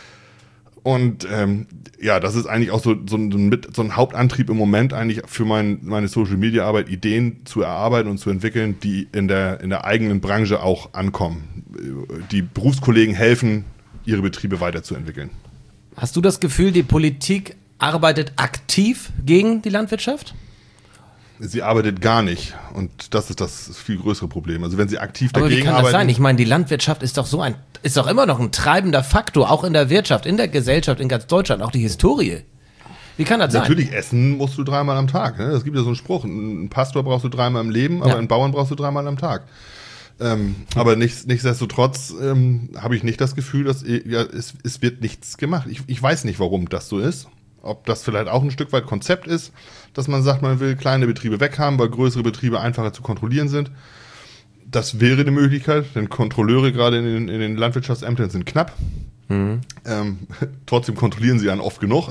[SPEAKER 4] Und ähm, ja, das ist eigentlich auch so, so, ein, so ein Hauptantrieb im Moment eigentlich für mein, meine Social-Media-Arbeit, Ideen zu erarbeiten und zu entwickeln, die in der, in der eigenen Branche auch ankommen. Die Berufskollegen helfen, ihre Betriebe weiterzuentwickeln.
[SPEAKER 3] Hast du das Gefühl, die Politik arbeitet aktiv gegen die Landwirtschaft?
[SPEAKER 4] Sie arbeitet gar nicht und das ist das viel größere Problem. Also wenn sie aktiv
[SPEAKER 3] Aber
[SPEAKER 4] dagegen
[SPEAKER 3] wie kann das
[SPEAKER 4] arbeiten,
[SPEAKER 3] sein? Ich meine, die Landwirtschaft ist doch so ein, ist doch immer noch ein treibender Faktor, auch in der Wirtschaft, in der Gesellschaft, in ganz Deutschland, auch die Historie. Wie kann das sein?
[SPEAKER 4] Natürlich, essen musst du dreimal am Tag. Ne? Es gibt ja so einen Spruch, einen Pastor brauchst du dreimal im Leben, aber ja. einen Bauern brauchst du dreimal am Tag. Ähm, aber nicht, nichtsdestotrotz ähm, habe ich nicht das Gefühl, dass ja, es, es wird nichts gemacht. Ich, ich weiß nicht, warum das so ist. Ob das vielleicht auch ein Stück weit Konzept ist, dass man sagt, man will kleine Betriebe weghaben, weil größere Betriebe einfacher zu kontrollieren sind. Das wäre eine Möglichkeit, denn Kontrolleure gerade in den, in den Landwirtschaftsämtern sind knapp. Mhm. Ähm, trotzdem kontrollieren sie dann oft genug.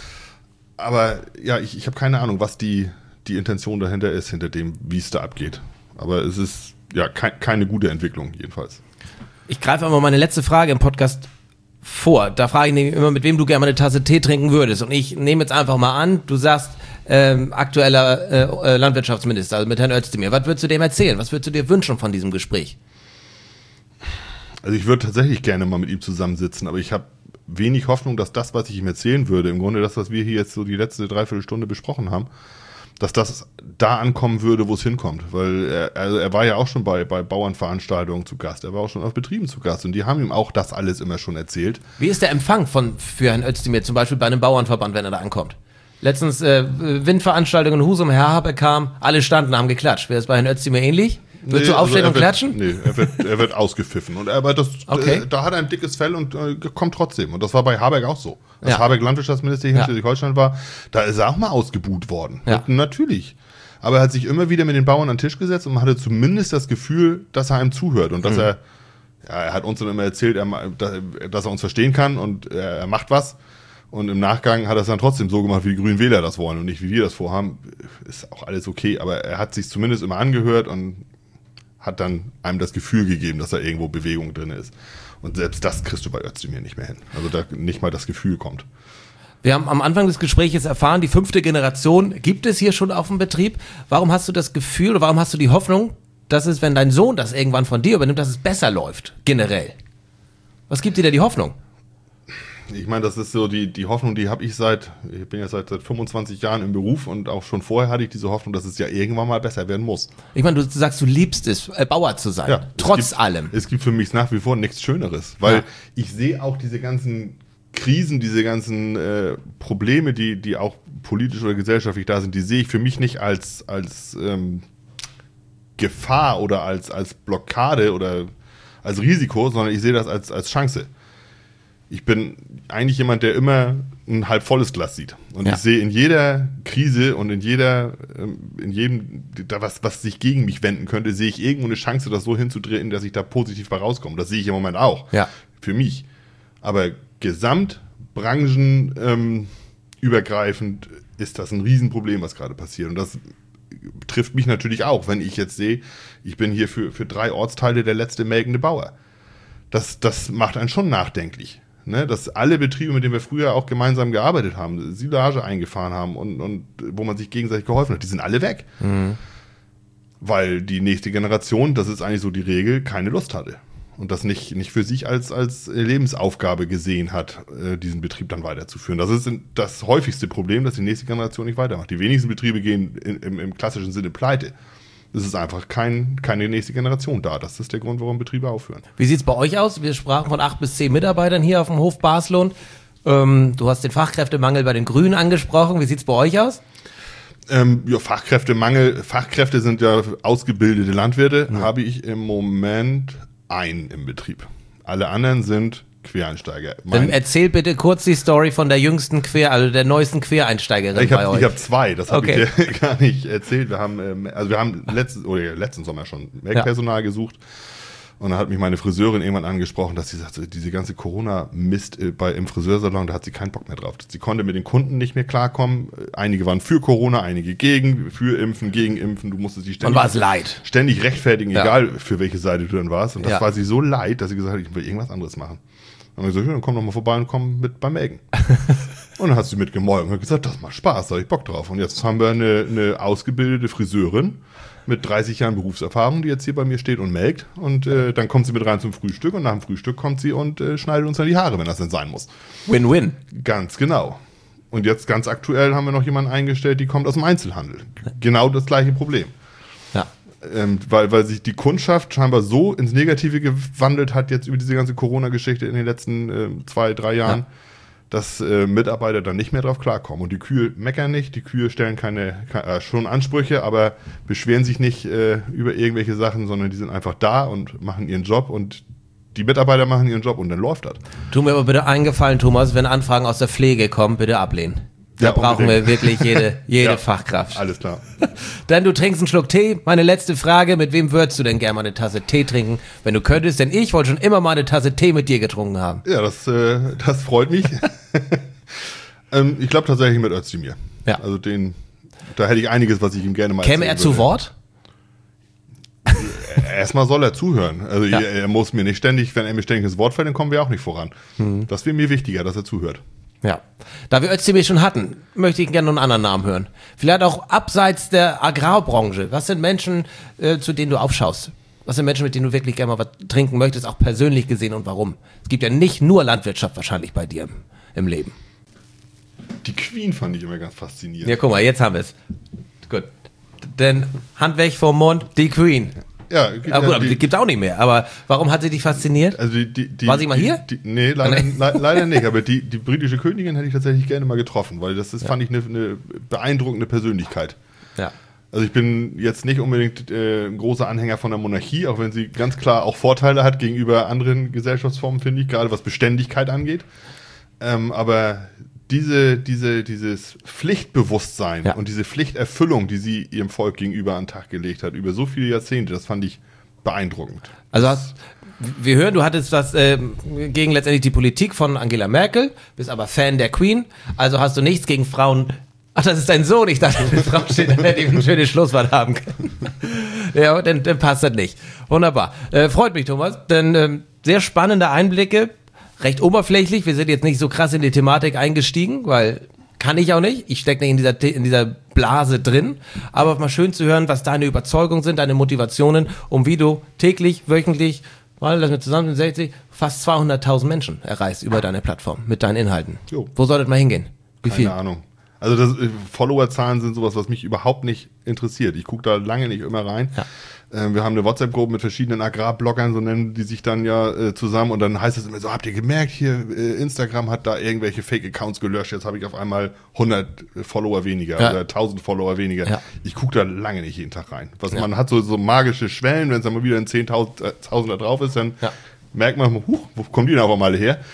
[SPEAKER 4] Aber ja, ich, ich habe keine Ahnung, was die, die Intention dahinter ist, hinter dem, wie es da abgeht. Aber es ist ja ke- keine gute Entwicklung jedenfalls. Ich
[SPEAKER 3] greife einmal meine letzte Frage im Podcast vor. Da frage ich nämlich immer, mit wem du gerne mal eine Tasse Tee trinken würdest. Und ich nehme jetzt einfach mal an, du sagst, ähm, aktueller äh, Landwirtschaftsminister, also mit Herrn Özdemir. Was würdest du dem erzählen? Was würdest du dir wünschen von diesem Gespräch?
[SPEAKER 4] Also ich würde tatsächlich gerne mal mit ihm zusammensitzen, aber ich habe wenig Hoffnung, dass das, was ich ihm erzählen würde, im Grunde das, was wir hier jetzt so die letzte Dreiviertelstunde besprochen haben, dass das da ankommen würde, wo es hinkommt. Weil er, also er war ja auch schon bei, bei Bauernveranstaltungen zu Gast, er war auch schon auf Betrieben zu Gast und die haben ihm auch das alles immer schon erzählt.
[SPEAKER 3] Wie ist der Empfang von für Herrn Özdemir, zum Beispiel bei einem Bauernverband, wenn er da ankommt? Letztens äh, Windveranstaltung in Husum, Herr Habeck kam, alle standen, haben geklatscht. Wäre es bei Herrn Özdemir ähnlich? Würdest nee, du aufstehen also und
[SPEAKER 4] wird,
[SPEAKER 3] klatschen?
[SPEAKER 4] Nee, er wird, er wird ausgepfiffen. Und aber das,
[SPEAKER 3] okay.
[SPEAKER 4] äh, da hat er ein dickes Fell und äh, kommt trotzdem. Und das war bei Habeck auch so. Als
[SPEAKER 3] ja.
[SPEAKER 4] Habeck Landwirtschaftsminister hier
[SPEAKER 3] ja.
[SPEAKER 4] in Schleswig-Holstein war, da ist er auch mal ausgebuht worden.
[SPEAKER 3] Ja.
[SPEAKER 4] Und natürlich. Aber er hat sich immer wieder mit den Bauern an den Tisch gesetzt und man hatte zumindest das Gefühl, dass er einem zuhört und dass mhm. er, ja, er hat uns dann immer erzählt, er, dass er uns verstehen kann und er, er macht was. Und im Nachgang hat er es dann trotzdem so gemacht, wie die Grünen Wähler das wollen und nicht wie wir das vorhaben. Ist auch alles okay, aber er hat sich zumindest immer angehört und hat dann einem das Gefühl gegeben, dass da irgendwo Bewegung drin ist. Und selbst das kriegst du bei Özdemir nicht mehr hin. Also da nicht mal das Gefühl kommt.
[SPEAKER 3] Wir haben am Anfang des Gesprächs erfahren, die fünfte Generation gibt es hier schon auf dem Betrieb. Warum hast du das Gefühl oder warum hast du die Hoffnung, dass es, wenn dein Sohn das irgendwann von dir übernimmt, dass es besser läuft, generell? Was gibt dir da die Hoffnung?
[SPEAKER 4] Ich meine, das ist so die, die Hoffnung, die habe ich seit, ich bin ja seit, seit fünfundzwanzig Jahren im Beruf und auch schon vorher hatte ich diese Hoffnung, dass es ja irgendwann mal besser werden muss.
[SPEAKER 3] Ich meine, du sagst, du liebst es, äh, Bauer zu sein,
[SPEAKER 4] ja,
[SPEAKER 3] trotz
[SPEAKER 4] es gibt,
[SPEAKER 3] allem.
[SPEAKER 4] Es gibt für mich nach wie vor nichts Schöneres, weil
[SPEAKER 3] ja.
[SPEAKER 4] ich sehe auch diese ganzen Krisen, diese ganzen äh, Probleme, die, die auch politisch oder gesellschaftlich da sind, die sehe ich für mich nicht als, als ähm, Gefahr oder als, als Blockade oder als Risiko, sondern ich sehe das als, als Chance. Ich bin eigentlich jemand, der immer ein halb volles Glas sieht. Und
[SPEAKER 3] Ja.
[SPEAKER 4] ich sehe in jeder Krise und in jeder, in jedem, da was, was sich gegen mich wenden könnte, sehe ich irgendwo eine Chance, das so hinzudrehen, dass ich da positiv bei rauskomme. Das sehe ich im Moment auch.
[SPEAKER 3] Ja.
[SPEAKER 4] Für mich. Aber gesamt, branchen, ähm, übergreifend ist das ein Riesenproblem, was gerade passiert. Und das trifft mich natürlich auch, wenn ich jetzt sehe, ich bin hier für, für drei Ortsteile der letzte melkende Bauer. Das, das macht einen schon nachdenklich. Ne, dass alle Betriebe, mit denen wir früher auch gemeinsam gearbeitet haben, Silage eingefahren haben und, und wo man sich gegenseitig geholfen hat, die sind alle weg. Mhm. Weil die nächste Generation, das ist eigentlich so die Regel, keine Lust hatte. Und das nicht, nicht für sich als, als Lebensaufgabe gesehen hat, äh, diesen Betrieb dann weiterzuführen. Das ist das häufigste Problem, dass die nächste Generation nicht weitermacht. Die wenigsten Betriebe gehen in, im, im klassischen Sinne pleite. Es ist einfach kein, keine nächste Generation da. Das ist der Grund, warum Betriebe aufhören.
[SPEAKER 3] Wie sieht es bei euch aus? Wir sprachen von acht bis zehn Mitarbeitern hier auf dem Hof Baslund. Ähm, du hast den Fachkräftemangel bei den Grünen angesprochen. Wie sieht es bei euch aus?
[SPEAKER 4] Ähm, ja, Fachkräftemangel. Fachkräfte sind ja ausgebildete Landwirte. Mhm. Habe ich im Moment einen im Betrieb. Alle anderen sind Quereinsteiger.
[SPEAKER 3] Mein Dann erzähl bitte kurz die Story von der jüngsten Quer, also der neuesten Quereinsteigerin
[SPEAKER 4] ich hab,
[SPEAKER 3] bei euch.
[SPEAKER 4] Ich habe zwei, das habe
[SPEAKER 3] okay.
[SPEAKER 4] ich dir gar nicht erzählt. Wir haben, ähm, also wir haben letzten, oder letzten Sommer schon Melkpersonal ja. gesucht. Und dann hat mich meine Friseurin irgendwann angesprochen, dass sie sagt, so, diese ganze Corona-Mist äh, bei, im Friseursalon, da hat sie keinen Bock mehr drauf. Sie konnte mit den Kunden nicht mehr klarkommen. Einige waren für Corona, einige gegen, für Impfen, gegen Impfen. Du musstest sie ständig,
[SPEAKER 3] und war es leid.
[SPEAKER 4] ständig rechtfertigen,
[SPEAKER 3] ja.
[SPEAKER 4] egal für welche Seite du dann warst. Und das
[SPEAKER 3] ja.
[SPEAKER 4] war sie so leid, dass sie gesagt hat, ich will irgendwas anderes machen. Und dann habe ich gesagt, ja, dann komm doch mal vorbei und komm mit beim Melken. Und dann hat sie mitgemolken und hat gesagt, das macht Spaß, da habe ich Bock drauf. Und jetzt haben wir eine, eine ausgebildete Friseurin mit dreißig Jahren Berufserfahrung, die jetzt hier bei mir steht und melkt. Und äh, dann kommt sie mit rein zum Frühstück und nach dem Frühstück kommt sie und äh, schneidet uns dann die Haare, wenn das denn sein muss.
[SPEAKER 3] Win-win.
[SPEAKER 4] Ganz genau. Und jetzt ganz aktuell haben wir noch jemanden eingestellt, die kommt aus dem Einzelhandel. Genau das gleiche Problem.
[SPEAKER 3] Ja.
[SPEAKER 4] Ähm, weil, weil sich die Kundschaft scheinbar so ins Negative gewandelt hat jetzt über diese ganze Corona-Geschichte in den letzten äh, zwei, drei Jahren, ja. dass äh, Mitarbeiter dann nicht mehr drauf klarkommen. Und die Kühe meckern nicht, die Kühe stellen keine, keine äh, schon Ansprüche, aber beschweren sich nicht äh, über irgendwelche Sachen, sondern die sind einfach da und machen ihren Job und die Mitarbeiter machen ihren Job und dann läuft das.
[SPEAKER 3] Tu mir aber bitte einen Gefallen, Thomas, wenn Anfragen aus der Pflege kommen, bitte ablehnen. Da
[SPEAKER 4] ja,
[SPEAKER 3] brauchen wir wirklich jede, jede
[SPEAKER 4] ja,
[SPEAKER 3] Fachkraft.
[SPEAKER 4] Alles klar.
[SPEAKER 3] Dann du trinkst einen Schluck Tee. Meine letzte Frage, mit wem würdest du denn gerne mal eine Tasse Tee trinken, wenn du könntest? Denn ich wollte schon immer mal eine Tasse Tee mit dir getrunken haben.
[SPEAKER 4] Ja, das, äh, das freut mich. ähm, ich glaube tatsächlich mit Özdemir.
[SPEAKER 3] Ja.
[SPEAKER 4] Also den, da hätte ich einiges, was ich ihm gerne mal
[SPEAKER 3] Käme er zu
[SPEAKER 4] würde.
[SPEAKER 3] Wort?
[SPEAKER 4] Erstmal soll er zuhören. Also
[SPEAKER 3] ja.
[SPEAKER 4] er, er muss mir nicht ständig, wenn er mir ständig ins Wort fällt, dann kommen wir auch nicht voran. Mhm. Das wäre mir wichtiger, dass er zuhört.
[SPEAKER 3] Ja. Da wir Özdemir schon hatten, möchte ich gerne noch einen anderen Namen hören. Vielleicht auch abseits der Agrarbranche. Was sind Menschen, äh, zu denen du aufschaust? Was sind Menschen, mit denen du wirklich gerne mal was trinken möchtest, auch persönlich gesehen und warum? Es gibt ja nicht nur Landwirtschaft wahrscheinlich bei dir im, im Leben.
[SPEAKER 4] Die Queen fand ich immer ganz faszinierend.
[SPEAKER 3] Ja, guck mal, jetzt haben wir es. Gut. Denn Hand weg vom Mund, die Queen.
[SPEAKER 4] Ja,
[SPEAKER 3] aber gut, aber die, die gibt es auch nicht mehr. Aber warum hat sie dich fasziniert?
[SPEAKER 4] Also die, die, die,
[SPEAKER 3] War sie mal
[SPEAKER 4] die,
[SPEAKER 3] hier?
[SPEAKER 4] Die, nee, leider, le, leider nicht. Aber die, die britische Königin hätte ich tatsächlich gerne mal getroffen, weil das ist, ja. fand ich eine, eine beeindruckende Persönlichkeit.
[SPEAKER 3] Ja.
[SPEAKER 4] Also ich bin jetzt nicht unbedingt äh, ein großer Anhänger von der Monarchie, auch wenn sie ganz klar auch Vorteile hat gegenüber anderen Gesellschaftsformen, finde ich, gerade was Beständigkeit angeht. Ähm, aber diese, diese, dieses Pflichtbewusstsein ja. und diese Pflichterfüllung, die sie ihrem Volk gegenüber an den Tag gelegt hat, über so viele Jahrzehnte, das fand ich beeindruckend.
[SPEAKER 3] Also hast, wir hören, du hattest was äh, gegen letztendlich die Politik von Angela Merkel, bist aber Fan der Queen, also hast du nichts gegen Frauen. Ach, das ist dein Sohn, ich dachte, eine Frau steht, dann hätte ich ein schönes Schlusswort haben können. Ja, dann, dann passt das nicht. Wunderbar. Äh, freut mich, Thomas, denn äh, sehr spannende Einblicke. Recht oberflächlich, wir sind jetzt nicht so krass in die Thematik eingestiegen, weil kann ich auch nicht. Ich stecke nicht in dieser, in dieser Blase drin. Aber mal schön zu hören, was deine Überzeugungen sind, deine Motivationen, um wie du täglich, wöchentlich, mal lass mir zusammen sechzig, fast zweihunderttausend Menschen erreichst über deine Plattform mit deinen Inhalten. Jo. Wo soll das mal hingehen? Wie viel?
[SPEAKER 4] Keine Ahnung. Also das, äh, Followerzahlen sind sowas, was mich überhaupt nicht interessiert. Ich gucke da lange nicht immer rein. Ja. Ähm, wir haben eine WhatsApp-Gruppe mit verschiedenen Agrarbloggern, so nennen die sich dann ja äh, zusammen. Und dann heißt es immer so, habt ihr gemerkt, hier äh, Instagram hat da irgendwelche Fake-Accounts gelöscht. Jetzt habe ich auf einmal hundert Follower weniger ja. oder tausend Follower weniger. Ja. Ich gucke da lange nicht jeden Tag rein. Was ja. Man hat so, so magische Schwellen, wenn es dann mal wieder ein zehntausender drauf ist, dann ja. merkt man, huch, wo kommen die denn auf einmal her?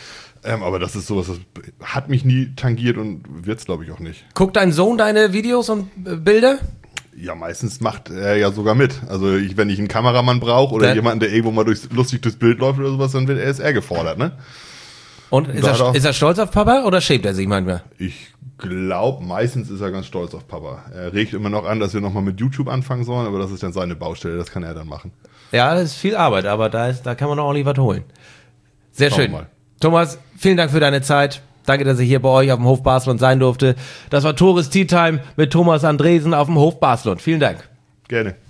[SPEAKER 4] Ähm, aber das ist sowas, das hat mich nie tangiert und wird's, glaube ich, auch nicht.
[SPEAKER 3] Guckt dein Sohn deine Videos und äh, Bilder?
[SPEAKER 4] Ja, meistens macht er ja sogar mit. Also ich, wenn ich einen Kameramann brauche oder
[SPEAKER 3] Dann-
[SPEAKER 4] jemanden, der irgendwo mal durchs, lustig durchs Bild läuft oder sowas, dann wird er, ist er gefordert, ne?
[SPEAKER 3] Und ist
[SPEAKER 4] Da hat
[SPEAKER 3] er,
[SPEAKER 4] er-
[SPEAKER 3] ist er stolz auf Papa oder schämt er sich manchmal?
[SPEAKER 4] Ich glaube, meistens ist er ganz stolz auf Papa. Er regt immer noch an, dass wir nochmal mit YouTube anfangen sollen, aber das ist dann seine Baustelle, das kann er dann machen.
[SPEAKER 3] Ja, das ist viel Arbeit, aber da, ist, da kann man auch ordentlich was holen. Sehr
[SPEAKER 4] Schauen wir
[SPEAKER 3] schön.
[SPEAKER 4] mal.
[SPEAKER 3] Thomas, vielen Dank für deine Zeit. Danke, dass ich hier bei euch auf dem Hof Baslund sein durfte. Das war Tores Tea Time mit Thomas Andresen auf dem Hof Baslund. Vielen Dank.
[SPEAKER 4] Gerne.